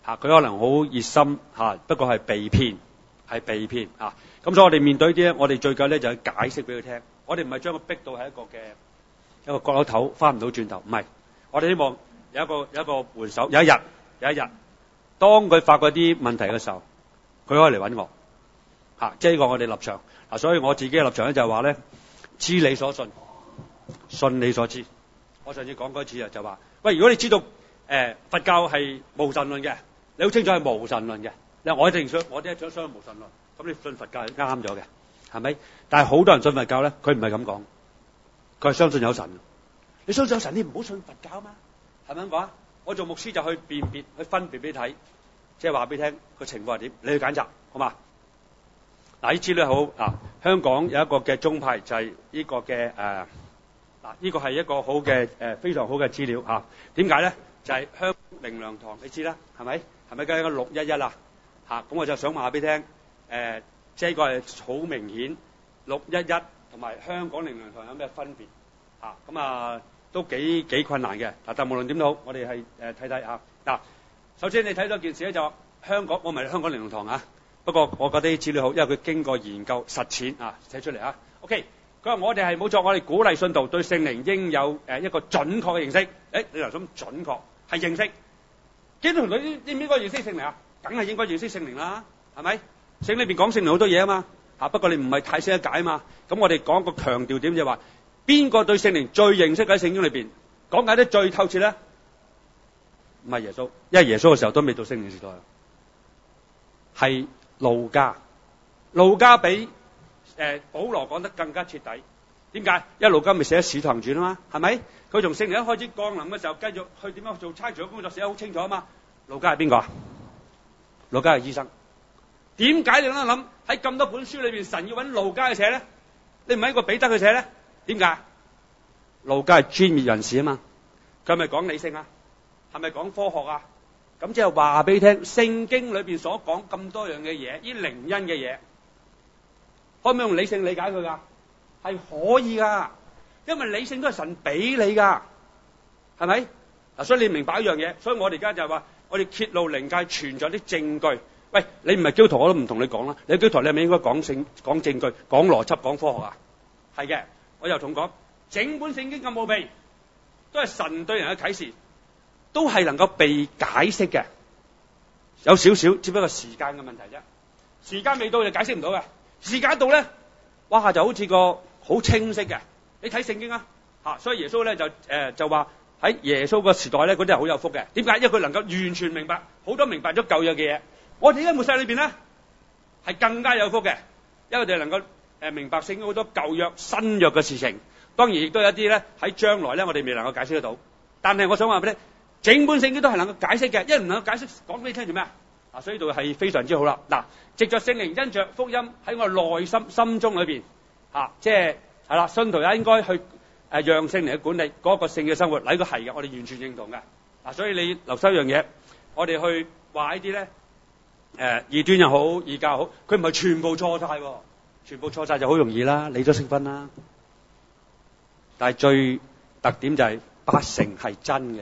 S1: 佢可能好熱心不過係被騙，咁所以我哋面對啲咧，我哋最緊咧就係解釋俾佢聽。我哋唔係將佢逼到係一個角落頭，翻唔到轉頭，唔係。我哋希望有一個援手。有一日，當佢發覺啲問題嘅時候，佢可以嚟揾我，即係呢個我哋立場。所以我自己嘅立場咧就係話咧，知你所信，信你所知。我上次講過一次就話，喂，如果你知道佛教係無神論嘅，你好清楚係無神論嘅，我一定相信無神論。咁你信佛教係啱咗嘅，係咪？但係好多人信佛教咧，佢唔係咁講，佢係相信有神。你相信有神，你唔好信佛教嘛？係咪咁講啊？我做牧師就去辨別、去分別俾你睇，即係話俾你聽個情況係點，你去揀擇，好嘛？嗱，呢資料好香港有一個嘅宗派就係呢個嘅呢個係一個好嘅非常好嘅資料嚇。點解咧？就係香港靈糧堂，你知啦，係咪？係咪跟個611啊？咁我就想話俾你聽。即係呢個係好明顯，611同埋香港靈糧堂有咩分別？咁都幾困難嘅。但無論點都好，我哋係睇睇嚇。嗱，首先你睇到件事咧，就香港，我唔係香港靈糧堂不過我覺得啲資料好，因為佢經過研究實踐寫出嚟OK，佢話我哋係冇錯，我哋鼓勵信徒對聖靈應有一個準確嘅認識。你頭先準確係認識，基督徒應唔應該認識聖靈啊？梗係應該認識聖靈啦，係咪？聖經裏邊講聖靈好多嘢啊嘛，不過你唔係太識得解啊嘛。咁我哋講個強調點就係話，邊個對聖靈最認識喺聖經裏邊講解得最透徹咧？唔係耶穌，因為耶穌嘅時候都未到聖靈時代，係路加。路加比保羅講得更加徹底。點解？因為路加未寫《使徒行傳》啊嘛，係咪？佢從聖靈一開始降臨嘅時候，繼續去點樣做差傳嘅工作，寫得好清楚啊嘛。路加係邊個啊？路加係醫生。點解你諗喺咁多本書裏邊，神要揾路加去寫咧？你唔係一個彼得去寫咧？點解？路加係專業人士啊嘛，佢係咪講理性啊？係咪講科學啊？咁即係話俾你聽，聖經裏邊所講咁多樣嘅嘢，呢靈恩嘅嘢，可唔可以用理性理解佢噶？係可以噶，因為理性都係神俾你噶，係咪？所以你明白一樣嘢，所以我哋而家就係話，我哋揭露靈界存在啲證據。喂，你唔係基督徒，我都唔同你講啦。你基督徒，你係咪應該講證據、講邏輯、講科學啊？係嘅，我又同講，整本聖經咁奧秘，都係神對人嘅啟示，都係能夠被解釋嘅。有少少，只不過時間嘅問題啫。時間未到就解釋唔到嘅，時間到咧，哇，就好似個好清晰嘅。你睇聖經啊，所以耶穌咧就話喺耶穌個時代咧，嗰啲人好有福嘅。點解？因為佢能夠完全明白，好多明白咗舊約嘅嘢。我哋而家末世裏邊咧，係更加有福嘅，因為我哋能夠明白聖經好多舊約、新約嘅事情。當然亦都有一啲咧喺將來咧，我哋未能夠解釋得到。但係我想話俾你，整本聖經都係能夠解釋嘅，因為唔能夠解釋，講俾你聽做咩啊？所以度係非常之好啦。嗱，藉着聖靈因着福音喺我內心中裏邊即係啦，信徒也應該去讓聖靈去管理嗰個聖嘅生活。呢個係嘅，我哋完全認同嘅。所以你留心一樣嘢，我哋去話呢啲咧。異端又好，異教又好，佢唔係全部錯晒，全部錯晒就好容易啦，你都識分啦。但係最特點就係80%係真嘅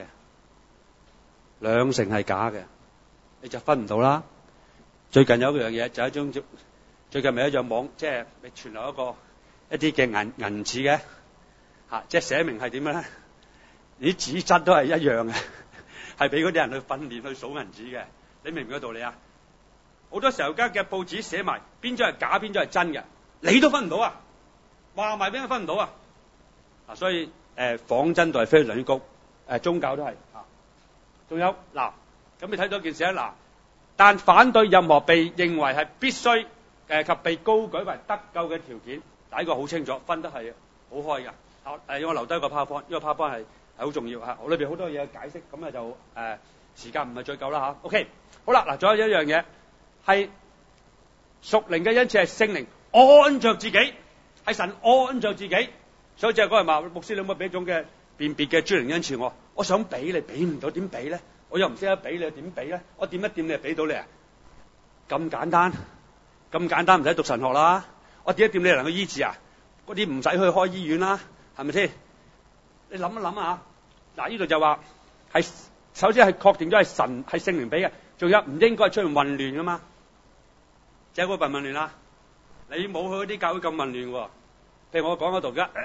S1: ，20%係假嘅，你就分唔到啦。最近有一樣嘢就係最近咪一樣網，即係傳流一啲嘅銀紙嘅，即係寫明係點樣咧？啲紙質都係一樣嘅，係俾嗰啲人去訓練去數銀紙嘅。你明唔明個道理啊？好多時候而家嘅報紙寫埋邊張係假，邊張係真嘅，你都分唔到啊！話埋邊都分唔到啊！所以仿真度係非常之高，宗教都係仲有咁你睇到件事但反對任何被認為係必須及被高舉為得救嘅條件，第一個好清楚，分得係好開㗎。要我留低個 PowerPoint，呢個 PowerPoint 係好重要嚇，我裏邊好多嘢解釋，咁就時間唔係最夠啦嚇。OK， 好啦，仲有一樣嘢。係屬靈嘅恩賜係聖靈按着自己，係神按着自己。所以就係嗰人話，牧師你可唔可以俾一種嘅辨別嘅諸靈恩賜我想俾你，俾唔到點俾咧？我又唔識得俾你，點俾咧？我掂一掂你就俾到你啊？咁簡單，咁簡單唔使讀神學啦。我掂一掂你就能夠醫治啊？嗰啲唔使去開醫院啦，係咪先？你諗一諗啊！嗱，呢度就話係首先係確定咗係神係聖靈俾嘅，仲有唔應該出現混亂噶嘛？有冇混亂啦？你冇去啲教會咁混亂喎。譬如我講嗰度而家，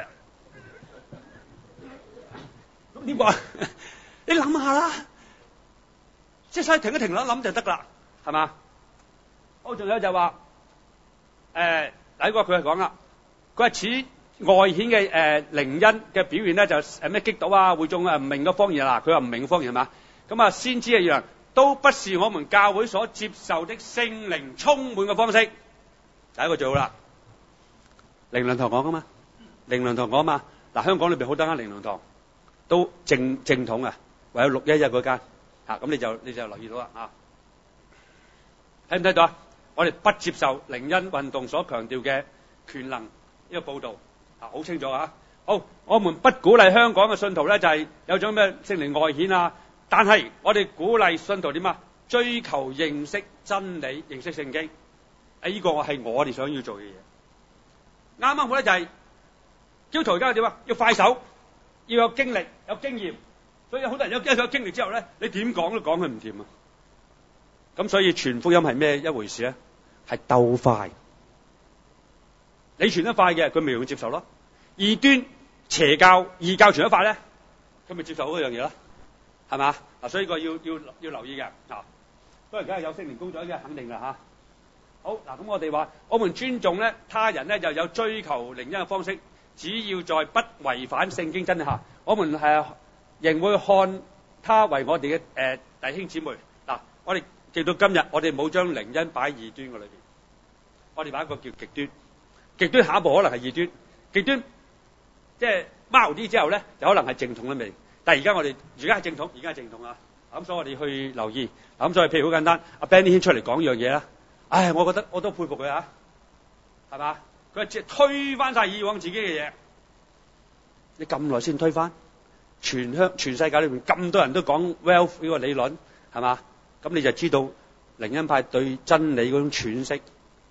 S1: 呢個你諗下啦，即係所以停一停啦，諗就得啦，係嘛？好，仲有就話第一個佢係講啦，佢係似外顯嘅靈恩嘅表現咧，就咩擊倒啊會眾唔明嘅方言啦，佢話唔明嘅方言係嘛？咁啊先知一樣，都不是我們教會所接受的聖靈充滿嘅方式。第一個最好啦，靈糧堂講噶嘛，靈糧堂講嘛。嗱，香港裏邊好多間靈糧堂都正統啊，唯有611嗰間咁你就留意到啦啊。睇唔睇到啊？我哋不接受靈恩運動所強調嘅權能呢個報導好清楚啊。好，我們不鼓勵香港嘅信徒咧，就係有種咩聖靈外顯啊，但係我哋鼓勵信徒點啊？追求認識真理，認識聖經。呢個係我哋想要做嘅嘢。啱啱好咧就係基督徒而家點啊？要快手，要有經歷，有經驗。所以好多人有經歷之後咧，你點講都講佢唔掂啊。咁所以傳福音係咩一回事咧？係鬥快。你傳得快嘅，佢咪容易接受咯。異端邪教、異教傳得快咧，佢咪接受嗰樣嘢咯，係嘛？所以個要留意嘅啊。不過而家係有聖靈工作嘅，肯定啦嚇。好嗱，咁我哋話，我們尊重咧他人咧，就有追求靈恩嘅方式，只要在不違反聖經真理下，我們仍會看他為我哋嘅弟兄姊妹。嗱，我哋直到今日，我哋冇將靈恩擺喺異端嘅裏邊，我哋擺一個叫極端。極端下一步可能係異端，極端即係貓啲之後咧，就可能係正統啦未。但係而家係正統，而家係正統啊。咁所以我哋去留意。咁所以譬如好簡單，阿 Benny 先出嚟講樣嘢啦。唉，我覺得我都佩服佢啊，係嘛？佢即係推翻晒以往自己嘅嘢。你咁耐先推翻，全世界裏邊咁多人都講 wealth 呢個理論，係嘛？咁你就知道靈恩派對真理嗰種詮釋，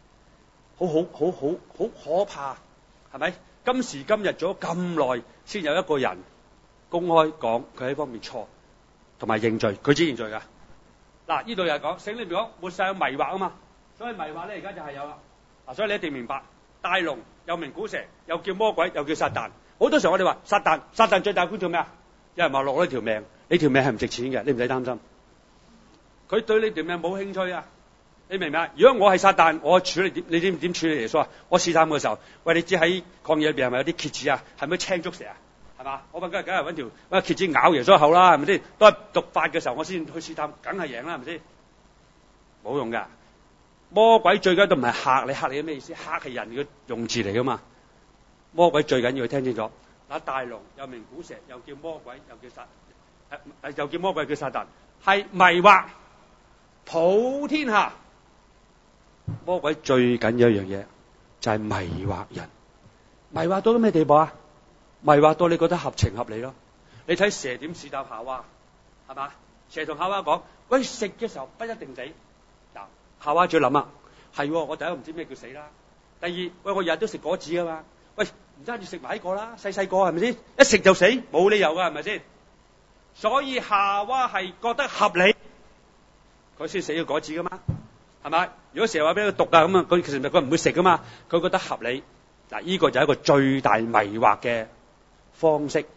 S1: 好可怕，係咪？今時今日做咗咁耐，先有一個人公開講佢喺方面錯，同埋認罪，佢只認罪㗎。嗱，呢度又係講聖經裏邊講末世有迷惑啊嘛。所以迷惑咧，而家就係有啦。所以你一定明白，大龍又名古蛇，又叫魔鬼，又叫撒旦。好多時候我哋話撒旦最大官做咩啊？有人話落咗條命，你條命係唔值錢嘅，你唔使擔心。佢對你條命冇興趣啊！你明唔明啊？如果我係撒旦，我處理你點處理耶穌啊？我試探嘅時候，喂，你知喺曠野裏邊係咪有啲蠍子啊？係咪青竹蛇啊？係嘛？我梗係揾條蠍子咬耶穌口啦，係咪先？都係毒發嘅時候，我先去試探，梗係贏啦，係咪先？冇用㗎。魔鬼最緊要都唔係嚇你，嚇你咩意思？嚇係人嘅用字嚟噶嘛。魔鬼最緊要聽清楚。嗱，大龍又名古蛇，又叫魔鬼，又叫魔鬼叫撒旦，係迷惑普天下。魔鬼最緊要一樣嘢就係迷惑人，迷惑到咩地步啊？迷惑到你覺得合情合理咯。你睇蛇點試探夏娃，係嘛？蛇同夏娃講：喂，食嘅時候不一定死。夏娃最諗啊，係我第一個唔知咩叫死啦。第二，喂，我日日都食果子噶嘛，喂，唔爭住食埋呢個啦，細個係咪先？一食就死，冇理由噶，係咪先？所以夏娃係覺得合理，佢先食咗果子噶嘛，係咪？如果蛇話俾佢毒啊咁啊，佢其實佢唔會食噶嘛，佢覺得合理。嗱，呢個就係一個最大迷惑嘅方式，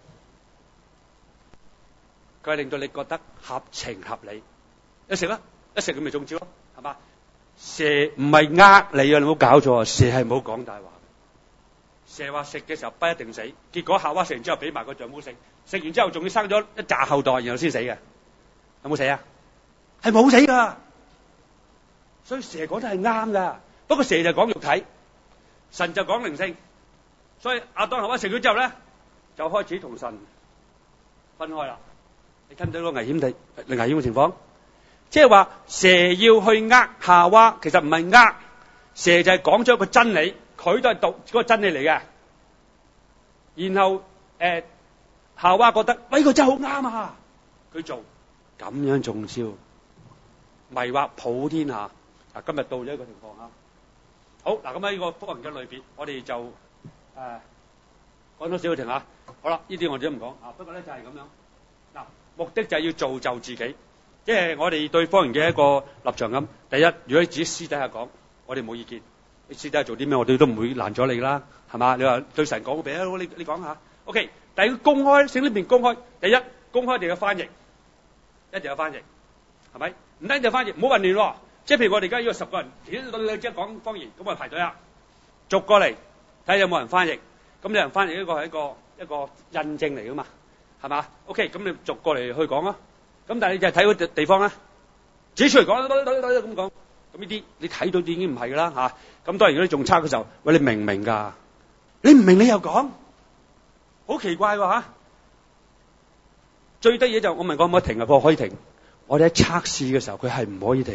S1: 佢係令到你覺得合情合理。一食啦，一食佢咪中招咯，係嘛？蛇唔係呃你啊！你冇搞錯啊！蛇係冇講大話。蛇話食嘅時候不一定死，結果夏娃食完之後俾埋個丈夫食，食完之後仲要生咗一紮後代，然後先死嘅。有冇死啊？係冇死噶。所以蛇講得係啱噶。不過蛇就講肉體，神就講靈性。所以亞當夏娃食咗之後咧，就開始同神分開啦。你聽唔到個危險嘅情況？即係話蛇要去呃夏娃，其實唔係呃，蛇就係講咗一個真理，佢都係讀嗰個真理嚟嘅。然後夏娃覺得，喂，呢個真係好啱啊，佢做咁樣中招，迷惑普天下。嗱，今日到咗一個情況啊。好嗱，咁喺呢個福音嘅類別，我哋就講多少個停下。好啦，呢啲我哋都唔講啊。不過咧就係咁樣。 嗱，目的就係要造就自己，即係我哋對方言嘅一個立場咁。第一，如果你自己私底下講，我哋冇意見。你私底下做啲咩，我哋都唔會攔咗你啦，係嘛？你話對神講個俾啊，你講下。OK，第二公開，聖經裏邊公開。第一，公開一定要翻譯，一定要翻譯，係咪？唔單止翻譯，唔好混亂喎。即係譬如我哋而家呢個10個人，即係講方言，咁我排隊啊，逐個嚟睇下有冇人翻譯。咁有人翻譯呢個係一個印證嚟噶嘛，係嘛 ？OK， 咁你逐個嚟去講啊。咁但係你就係睇嗰地方咧，自己出嚟講，咁講。咁呢啲你睇到已經唔係噶啦嚇。咁當然如果你仲差嘅時候，喂，你明唔明㗎？你唔明你又講，好奇怪喎嚇。最得意就我問可唔可以停啊？佢可以停。我哋喺測試嘅時候，佢係唔可以停。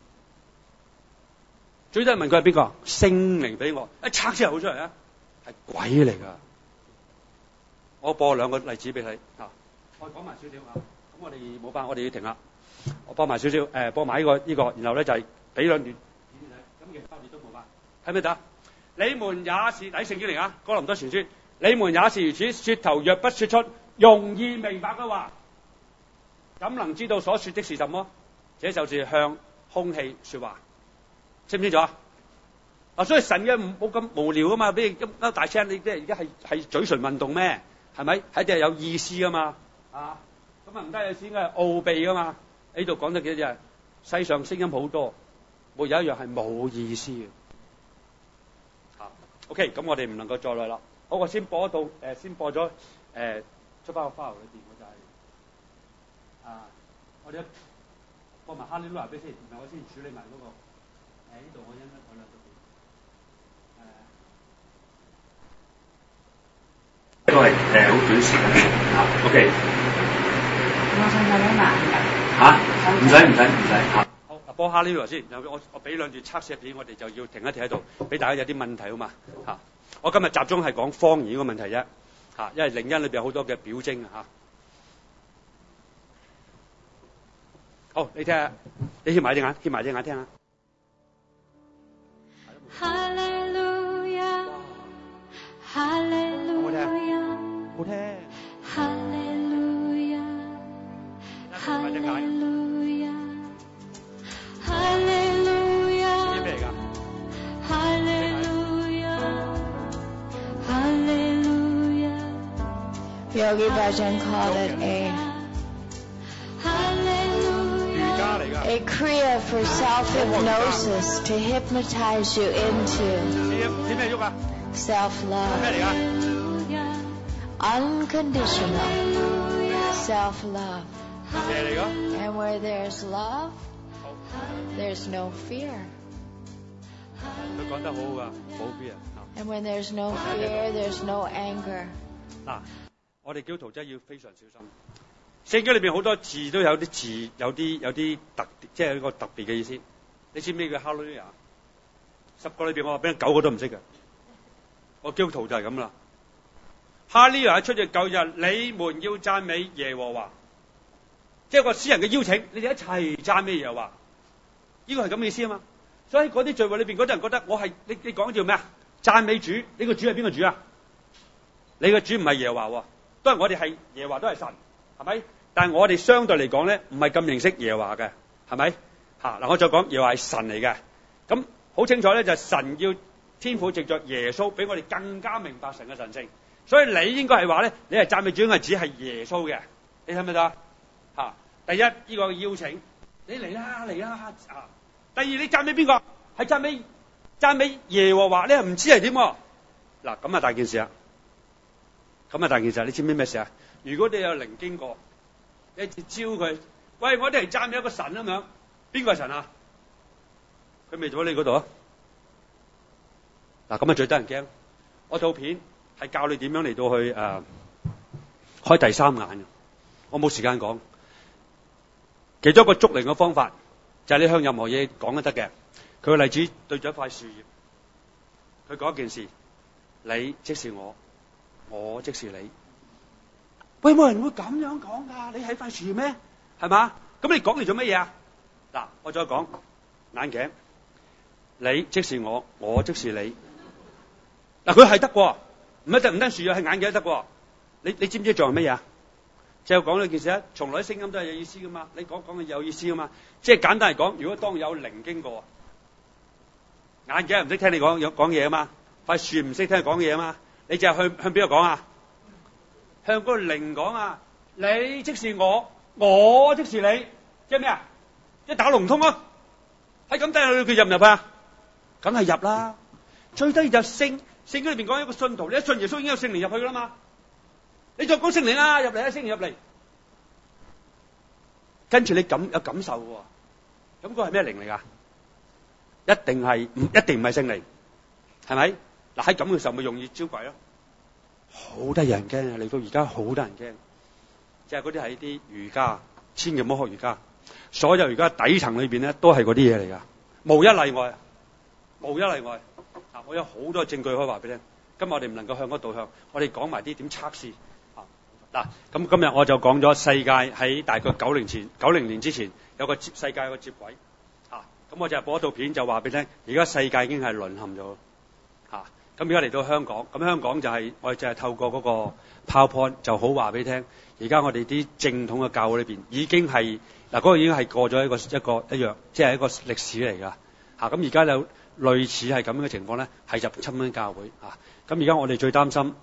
S1: 最得意問佢係邊個？聖靈俾我，一測試好出嚟啊，係鬼嚟㗎。我播兩個例子俾你嚇。我講埋少少嚇。咁我哋冇辦法，我哋要停啦。我播埋少少，播埋呢個，然後咧就係俾兩段。咁其他你都冇辦法。睇唔睇得？你們也是喺聖經嚟啊，哥林多前書，你們也是如此。舌頭若不說出容易明白嘅話，怎能知道所說的是什麼？這就是向空氣說話，清唔清楚啊？所以神嘅冇咁無聊啊嘛，俾你咁大聲，你即係而家係嘴唇運動咩？係咪？係定係有意思啊嘛？啊，咁啊唔得有錢嘅奧秘噶嘛？呢度講得幾多隻？世上聲音好多，沒有一樣係冇意思嘅。OK， 咁我哋唔能夠再耐啦。好，我先播到先播咗出翻個 file 裏邊，我就係我哋播埋哈利路亞俾先，然後我先處理埋嗰個呢度我因我兩個呢個係好短時間OK。
S2: 我想睇你慢
S1: 唔使好，播哈利路亞先，然後我俾兩段測試片，我哋就要停一停喺度，俾大家有啲問題好嘛嚇。我今日集中係講方言個問題啫嚇，因為靈恩裏邊有好多嘅表徵嚇。好，你聽下，你掀埋隻眼聽下。
S3: 哈利路亞，哈利路亞，
S1: 好聽。
S3: 哈利路亞，哈利路亞，哈利路亞。
S1: 咩嚟㗎？
S3: 哈利路亞，哈利路亞。
S2: Yogi Bhajan called it a kriya for self-hypnosis to hypnotize you into self-love, unconditional self-love. And where there's love, there's no fear. And when there's no fear, there's no anger.
S1: 嗱，我哋基督徒真係要非常小心。聖經裏邊好多字都有啲字有啲特，即係一個特別嘅意思。你知唔知叫哈利路亞？10個裏邊我話俾你9個都唔識嘅。我基督徒就係咁啦。哈利路亞出自舊日，你們要讚美耶和華，即係個詩人嘅邀請，你哋一齊讚美耶和華。呢個係咁嘅意思啊嘛。所以嗰啲聚會裏邊嗰啲人覺得我係你講叫咩啊？讚美主，你個主係邊個主啊？你個主唔係耶和華喎，當然我哋係耶和華都係神。係咪？但係我哋相對嚟講咧，唔係咁認識耶和華嘅，係咪？嗱，我再講耶和華係神嚟嘅，咁好清楚咧，就係神要天父藉着耶穌，俾我哋更加明白神嘅神性。所以你應該係話咧，你係讚美主，係只係耶穌嘅，你睇唔睇到啊？第一呢個邀請，你嚟啦嚟啦啊！第二你讚美邊個？係讚美耶和華，你係唔知係點？嗱，咁啊大件事啊！咁啊大件事，你知唔知咩事啊？如果你有靈經過，你招佢，喂，我哋係讚美一個神咁樣，邊個係神啊？佢未做喺你嗰度啊？嗱，咁啊最得人驚。我套片係教你點樣嚟到去開第三眼嘅，我冇時間講。其中一個捉靈嘅方法就係你向任何嘢講都得嘅。佢個例子對咗一塊樹葉，佢講一件事：你即是我，我即是你。喂，冇人會咁樣講㗎，你係塊樹咩？係嘛？咁你講嚟做乜嘢啊？嗱，我再講眼鏡，你即是我，我即是你。嗱，佢係得喎，唔單樹啊，係眼鏡得喎。你知唔知仲係乜嘢啊？ 就講呢件事咧，從來啲聲音都係有意思噶嘛，你講嘅有意思噶嘛。即係簡單嚟講，如果當有靈經過，眼鏡唔識聽你講嘢啊嘛，塊樹唔識聽你講嘢啊嘛，你就係向邊個講啊？向嗰個靈講啊！你即是我，我即是你，即係咩啊？一打龍通咯，係咁低佢入唔入啊？梗係入啦。最低就聖經裏邊講一個信徒，你一信耶穌已經有聖靈入去噶啦嘛。你再講聖靈啊，入嚟啊，聖靈入嚟，跟住你有感受嘅，咁個係咩靈嚟噶？一定唔係聖靈，係咪？嗱喺咁嘅時候咪容易招鬼咯，好得人驚啊！嚟到而家好得人驚，即係嗰啲係啲瑜伽，千祈唔好學瑜伽。所有瑜伽底層裏邊咧都係嗰啲嘢嚟噶，無一例外，無一例外。我有好多證據可以話俾你聽。今日我哋唔能夠向嗰度向，我哋講埋啲點測試。嗱，咁今日我就講咗世界喺大概90年之前有個世界有個接軌。咁我就播一套片就話俾你聽，而家世界已經係淪陷咗。咁而家嚟到香港，咁香港就係我哋就係透過嗰個 PowerPoint 就好話俾你聽。而家我哋啲正統嘅教會裏邊已經係嗰個已經係過咗一樣，即係一個歷史嚟㗎。咁而家有類似係咁樣嘅情況咧，係入侵緊教會。咁而家我哋最擔心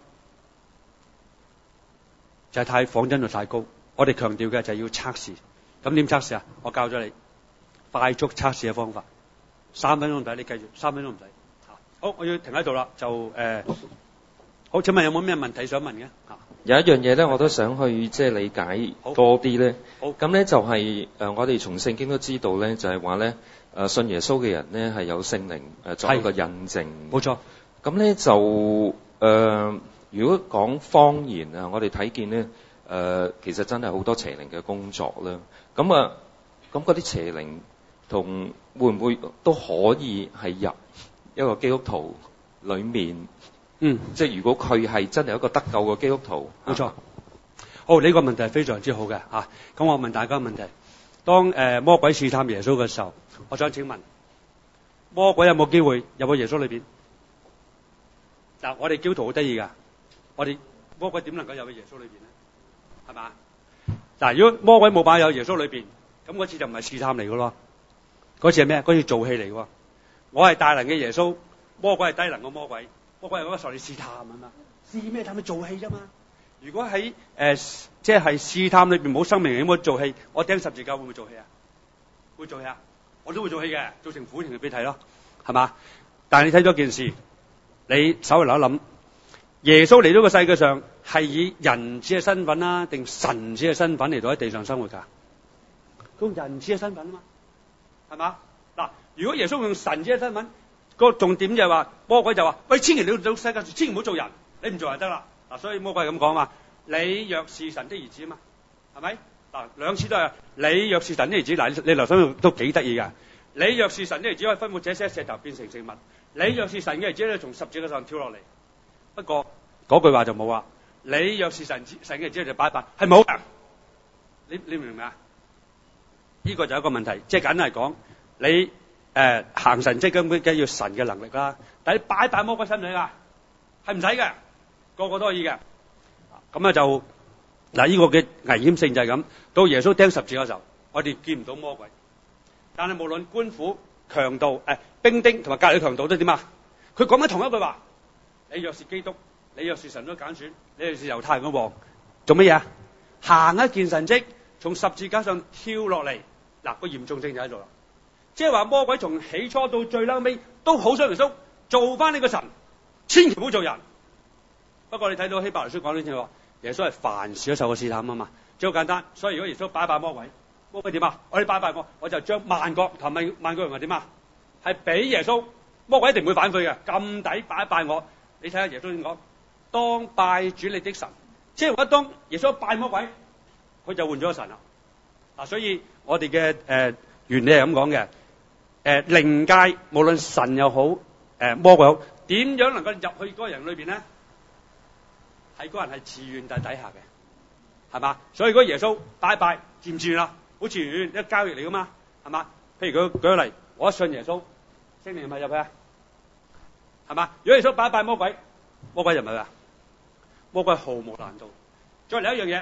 S1: 就係仿真度太高。我哋強調嘅就係要測試。咁點測試啊？我教咗你快速測試嘅方法，3分鐘唔使，你繼續3分鐘唔使。好，我要停喺度啦。就好，請問有冇咩問題想問嘅？
S4: 有一樣嘢咧，我都想去即係理解多啲咧。好，咁咧就係我哋從聖經都知道咧，就係話咧信耶穌嘅人咧係有聖靈作一個印證。
S1: 冇錯。咁
S4: 咧就如果講方言啊，我哋睇見咧其實真係好多邪靈嘅工作啦。咁嗰啲邪靈同會唔會都可以係入一個基督徒裏面？即係如果佢係真係一個得救嘅基督徒，
S1: 冇錯。好，呢個問題係非常之好嘅。咁我問大家個問題：當魔鬼試探耶穌嘅時候，我想請問魔鬼有冇機會入去耶穌裏邊？嗱，我哋基督徒好得意㗎，我哋魔鬼點能夠入去耶穌裏邊咧？係嘛？嗱，如果魔鬼冇辦法入耶穌裏邊，咁嗰次就唔係試探嚟㗎咯。嗰次係咩？嗰次做戲嚟㗎。我係大能嘅耶穌，魔鬼係低能嘅魔鬼。魔鬼係嗰個受你試探啊嘛，試咩探？咪做戲啫嘛。如果喺即係試探裏邊冇生命，有冇做戲？我釘十字架會唔會做戲啊？會做戲啊？我都會做戲嘅，做成苦情俾你睇咯，係嘛？但係你睇咗件事，你稍微諗一諗，耶穌嚟到個世界上係以人子嘅身份啦，定神子嘅身份嚟到喺地上生活㗎？佢用人子嘅身份啊嘛，係嘛？嗱，如果耶穌用神子嘅身份，個重點就係話魔鬼就話：喂，千祈你到世界上，千祈唔好做人，你唔做就得啦。嗱，所以魔鬼係咁講嘛，你若是神的兒子啊嘛，係咪？嗱，兩次都係你若是神的兒子。嗱，你留心都幾得意㗎。你若是神的兒子，可以吩咐這些石頭變成食物。你若是神嘅兒子咧，從十字架上跳落嚟。不過嗰句話就冇話。你若是神嘅兒子就拜拜，係冇㗎。你明唔明啊？呢個就係一個問題，即係簡單嚟講，你行神蹟咁梗要神嘅能力啦。但係你拜魔鬼使唔使㗎？係唔使嘅，個個都可以嘅。咁咧就嗱，呢個嘅危險性就係咁。到耶穌釘十字嘅時候，我哋見唔到魔鬼。但係無論官府、強盜、兵丁同埋隔離強盜都點啊？佢講緊同一句話：你若是基督，你若是神所揀選，你若是猶太人嘅王，做乜嘢啊？行一件神蹟，從十字架上跳落嚟。嗱，個嚴重性就喺度啦。即係話魔鬼從起初到最嬲尾都好想耶穌做翻呢個神，千祈唔好做人。不過你睇到希伯來書講呢啲話，耶穌係凡事都受過試探啊嘛，最好簡單。所以如果耶穌拜魔鬼，魔鬼點啊？我哋拜我就將萬國同埋萬國人係點啊？係俾耶穌，魔鬼一定唔會反悔嘅。咁抵拜我，你睇下耶穌點講？當拜主你的神，即係話當耶穌拜魔鬼，佢就換咗個神啦。嗱，所以我哋嘅原理係咁講嘅。靈界無論神又好，魔鬼好，點樣能夠入去嗰個人裏邊咧？係嗰人係自願但係底下嘅，係嘛？所以如果耶穌拜自唔自願啦？好自願，一交易嚟噶嘛，係嘛？譬如佢舉個例，我一信耶穌，聖靈係咪入去啊？係嘛？如果耶穌拜魔鬼，魔鬼入唔入啊？魔鬼毫無難度。再嚟一樣嘢，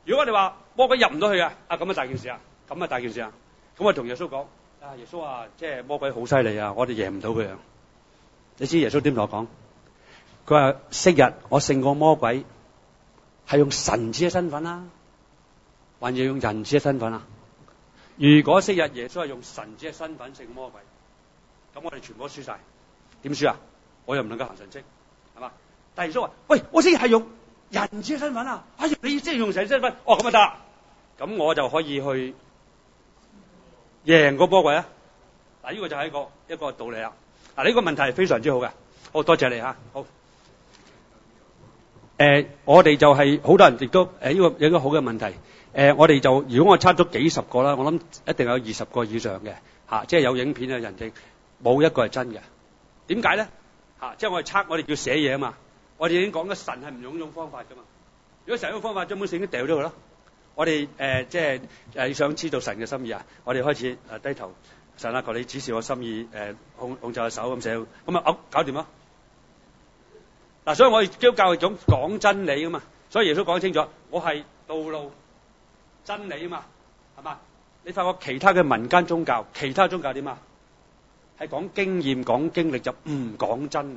S1: 如果我哋話魔鬼入唔到去啊，咁啊大件事啊，咁啊大件事啊。咁我同耶穌講，耶穌啊，即係魔鬼好犀利啊，我哋贏唔到佢啊。你知耶穌點同我講？佢話昔日我勝過魔鬼，係用神子嘅身份啦，還是用人子嘅身份啊？如果昔日耶穌係用神子嘅身份勝魔鬼，咁我哋全部都輸晒。點輸啊？我又唔能夠行神蹟，係嘛？但耶穌話：喂，我昔日係用人子嘅身份啊！你即係用神子身份，咁就得啦。咁我就可以去贏個魔鬼啊！嗱，呢個就係一個道理啦。嗱，呢個問題係非常之好嘅。好多謝你嚇。好。我哋就係好多人亦都呢個有一個好嘅問題。我哋就如果我測咗幾十個啦，我諗一定有20個以上嘅即係有影片嘅人哋冇一個係真嘅。點解咧？即係我哋測，我哋叫寫嘢啊嘛。我哋已經講咗神係唔用呢種方法噶嘛。如果神用方法，將本聖經掉咗佢咯。我哋即係想知道神嘅心意啊，我哋開始低頭，神啊，求你指示我心意，控制我手咁寫，咁啊搞掂咯。嗱，所以我哋基督教係種講真理噶嘛，所以耶穌講清楚，我係道路、真理啊嘛，係嘛？你發覺其他嘅民間宗教，其他宗教點啊？係講經驗、講經歷，就唔講真理。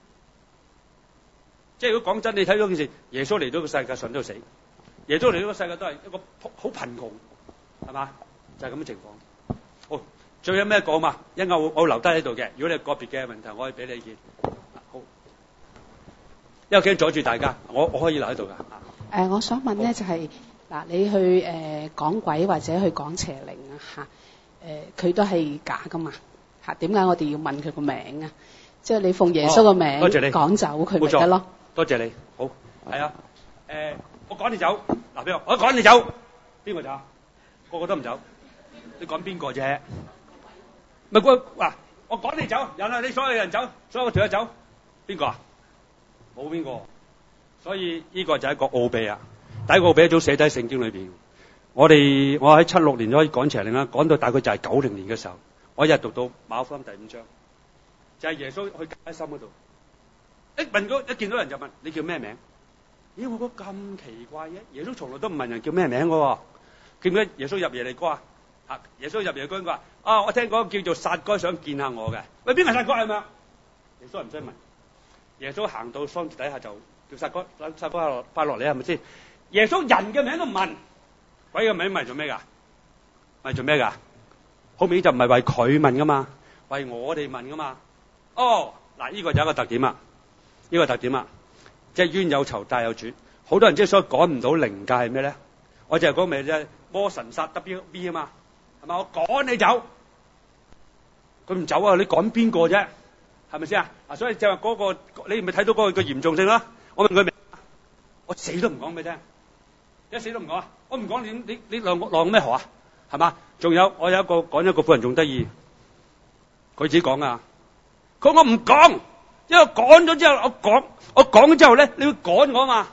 S1: 即係如果講真理，睇到件事，耶穌嚟到個世界上都要死，耶穌嚟到個世界都係一個好貧窮，係嘛？就係咁嘅情況。好，最有咩講嘛？一陣我會留低喺度嘅。如果你係個別嘅問題，我可以俾你意見。好，因為驚阻住大家，我可以留喺度㗎。
S5: 我想問咧就係嗱，你去講鬼或者去講邪靈啊佢都係假噶嘛點解我哋要問佢個名啊？即係你奉耶穌個名趕走佢咪得咯？
S1: 多謝你。好，係啊。我趕你走。嗱，俾我趕你走，邊個走？個個都唔走。你趕邊個啫？咪我趕你走，人啊！你所有人走，所有條友走，邊個啊？冇邊個。所以呢個就係一個奧秘啊！第一個奧秘一早寫低聖經裏邊。我喺76年可以趕邪靈啦，趕到大概就係90年嘅時候，我一日讀到馬可福音第5章，就係耶穌去加心嗰度。一見到人就問你叫咩名？咦，我覺得咁奇怪嘅，耶穌從來都唔問人叫咩名嘅。記唔記得耶穌入耶利哥啊？耶穌入耶利哥話：我聽講叫做撒該想見下我嘅。喂，邊個撒該係咪啊？耶穌唔使問。耶穌行到桑樹底下就叫撒該快落嚟，係咪先？耶穌人嘅名都唔問，鬼嘅名咪做咩㗎？咪做咩㗎？後面就唔係為佢問㗎嘛，為我哋問㗎嘛。嗱，呢個就有一個特點啊。呢個特點啊，即係冤有仇，債有主。好多人之所以趕唔到靈界係咩咧？我就係講咩啫？魔神殺 WB 啊嘛，係咪？我趕你走，佢唔走啊！你趕邊個啫？係咪先啊？所以就話嗰個你咪睇到嗰個嚴重性啦。我問佢名，我死都唔講俾你聽，一死都唔講啊！我唔講你浪咩河啊？係嘛？仲有我有一個趕一個婦人仲得意，佢自己講啊，佢話我唔講。因為趕咗之後，我講咗之後咧，你會趕我嘛？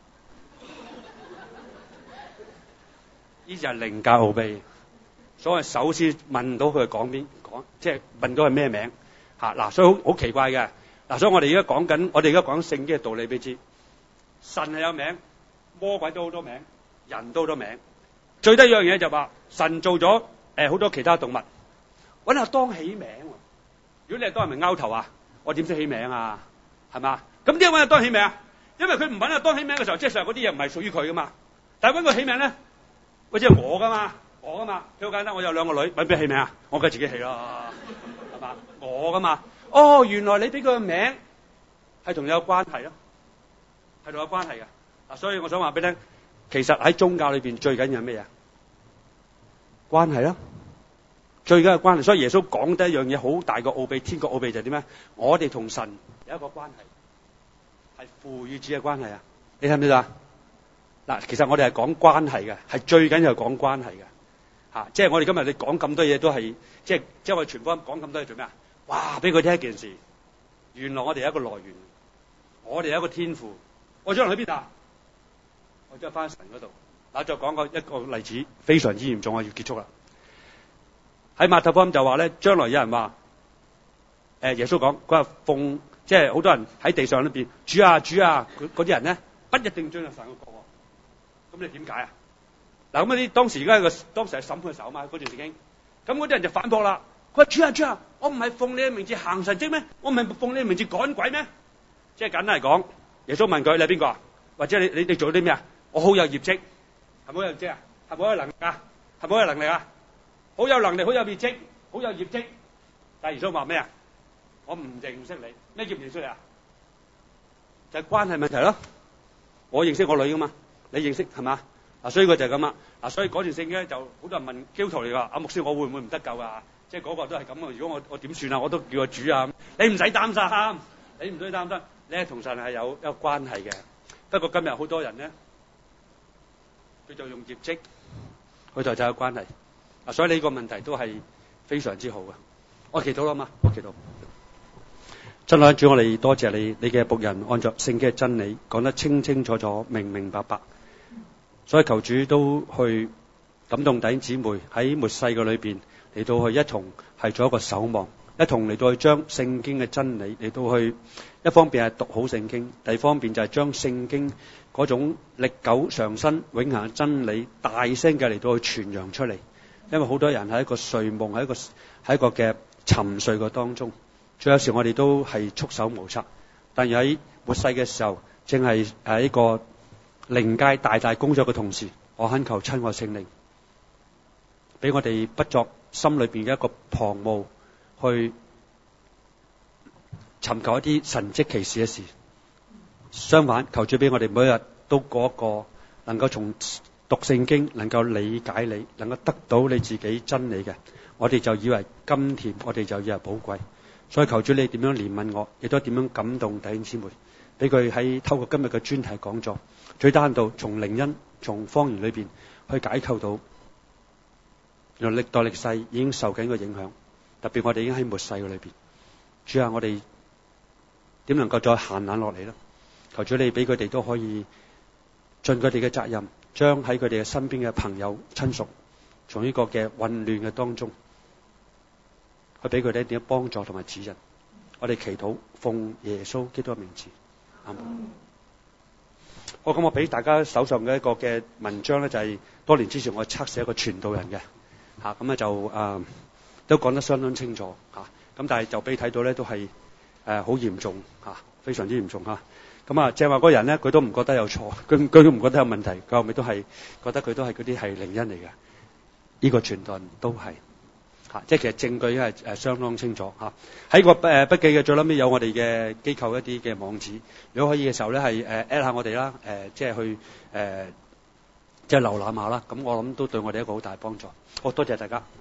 S1: 呢就係靈界奧秘。所謂首先問到佢講即係問到係咩名嗱，所以好奇怪嘅所以我哋而家講聖經嘅道理俾你知。神係有名，魔鬼都好多名，人都好多名。最低一樣嘢就話神做咗好多其他動物，揾阿當起名。如果你係當人咪勾頭啊？我點識起名啊？係嘛？咁點解揾阿當起名啊？因為佢唔揾阿當起名嘅時候，即係實嗰啲嘢唔係屬於佢噶嘛。但係揾佢起名咧，即係我噶嘛。佢好簡單，我有2個女，揾邊起名啊？我梗係自己起啦，係嘛？我噶嘛。原來你俾佢個名係同你有關係咯，係同有關係嘅。所以我想話俾你聽，其實喺宗教裏邊最緊要係咩啊？關係咯。最緊係關係，所以耶穌講得一樣嘢好大個奧秘，天國奧秘就係點咧？我哋同神有一個關係，係父與子嘅關係啊！你睇唔睇到啊？嗱，其實我哋係講關係嘅，係最緊要係講關係嘅即係我哋今日你講咁多嘢都係，即係我哋傳福音講咁多嘢做咩啊？哇！俾佢聽一件事，原來我哋有一個來源，我哋有一個天父。我將來去邊啊？我將翻神嗰度。再講一個例子，非常之嚴重，我要結束啦。喺馬太福音就話咧，將來有人話，耶穌講，佢話即係好多人喺地上裏邊，主啊主啊，嗰啲人咧不一定進入神嘅國。咁你點解啊？ 嗱，咁啲當時係審判嘅時候啊嘛，嗰段聖經。咁嗰啲人就反駁啦。佢話主啊，我唔係奉你嘅名字行神蹟咩？我唔係奉你嘅名字趕鬼咩？即係簡單嚟講，耶穌問佢你係邊個啊？或者你做啲咩啊？我好有業績，係咪好有業績啊？係咪好有能力啊？係咪好有能力啊？好有能力，好有業績，好有業績。但係耶穌話咩啊？我唔認識你。咩叫唔認識你啊？就係關係問題咯。我認識我女噶嘛，你認識係嘛？所以佢就係咁啦。所以嗰段聖經咧就好多人問基督徒嚟㗎，牧師我會唔會唔得救啊？即係嗰個都係咁啊！如果我點算啊？我都叫個主啊！你唔使擔心，你唔使擔心，你係同神係有一個關係嘅。不過今日好多人咧，佢就用業績去就有關係。所以呢個問題都係非常之好嘅。我祈禱啦嘛，我祈禱。真愛主，我哋多謝你，你嘅僕人按照聖經嘅真理講得清清楚楚、明明白白。所以求主都去感動弟兄姊妹喺末世嘅裏邊嚟到去一同係做一個守望，一同嚟到去將聖經嘅真理嚟到去一方面係讀好聖經，第二方面就係將聖經嗰種歷久常新、永恆嘅真理大聲嘅嚟到去傳揚出嚟。因為好多人喺一個睡夢，喺一個嘅沉睡嘅當中，最有時我哋都係束手無策。但係喺末世嘅時候，正係喺一個靈界大大工作嘅同時，我懇求親愛聖靈，俾我哋不作心裏邊嘅一個旁騖，去尋求一啲神蹟奇事嘅事。相反，求主俾我哋每一日都過一個能夠從讀聖經能夠理解你，能夠得到你自己真理嘅，我哋就以為甘甜，我哋就以為寶貴。所以求主你點樣憐憫我，亦都點樣感動弟兄姊妹，俾佢喺透過今日嘅專題講座，最低限度從靈恩、從方言裏邊去解構到，原來歷代歷世已經受緊個影響，特別我哋已經喺末世嘅裏邊。主啊，我哋點能夠再閒懶落嚟呢？求主你俾佢哋都可以盡佢哋嘅責任，將喺佢哋嘅身邊嘅朋友親屬，從呢個嘅混亂嘅當中，去俾佢哋一點幫助同埋指引。我哋祈禱奉耶穌基督嘅名字，阿門。好，咁我俾大家手上嘅一個嘅文章咧，就係多年之前我測試一個傳道人嘅，咁咧就都講得相當清楚咁但係就俾睇到咧都係好嚴重非常之嚴重正話嗰個人咧，佢都唔覺得有錯，佢都唔覺得有問題，佢後尾都係覺得佢都係嗰啲係靈恩嚟嘅。呢個傳道人都係即係其實證據係相當清楚喺個筆記嘅最後尾有我哋嘅機構一啲嘅網址，如果可以嘅時候咧係add 下我哋啦，即係去即係瀏覽下啦，咁我諗都對我哋一個好大幫助。好多謝大家。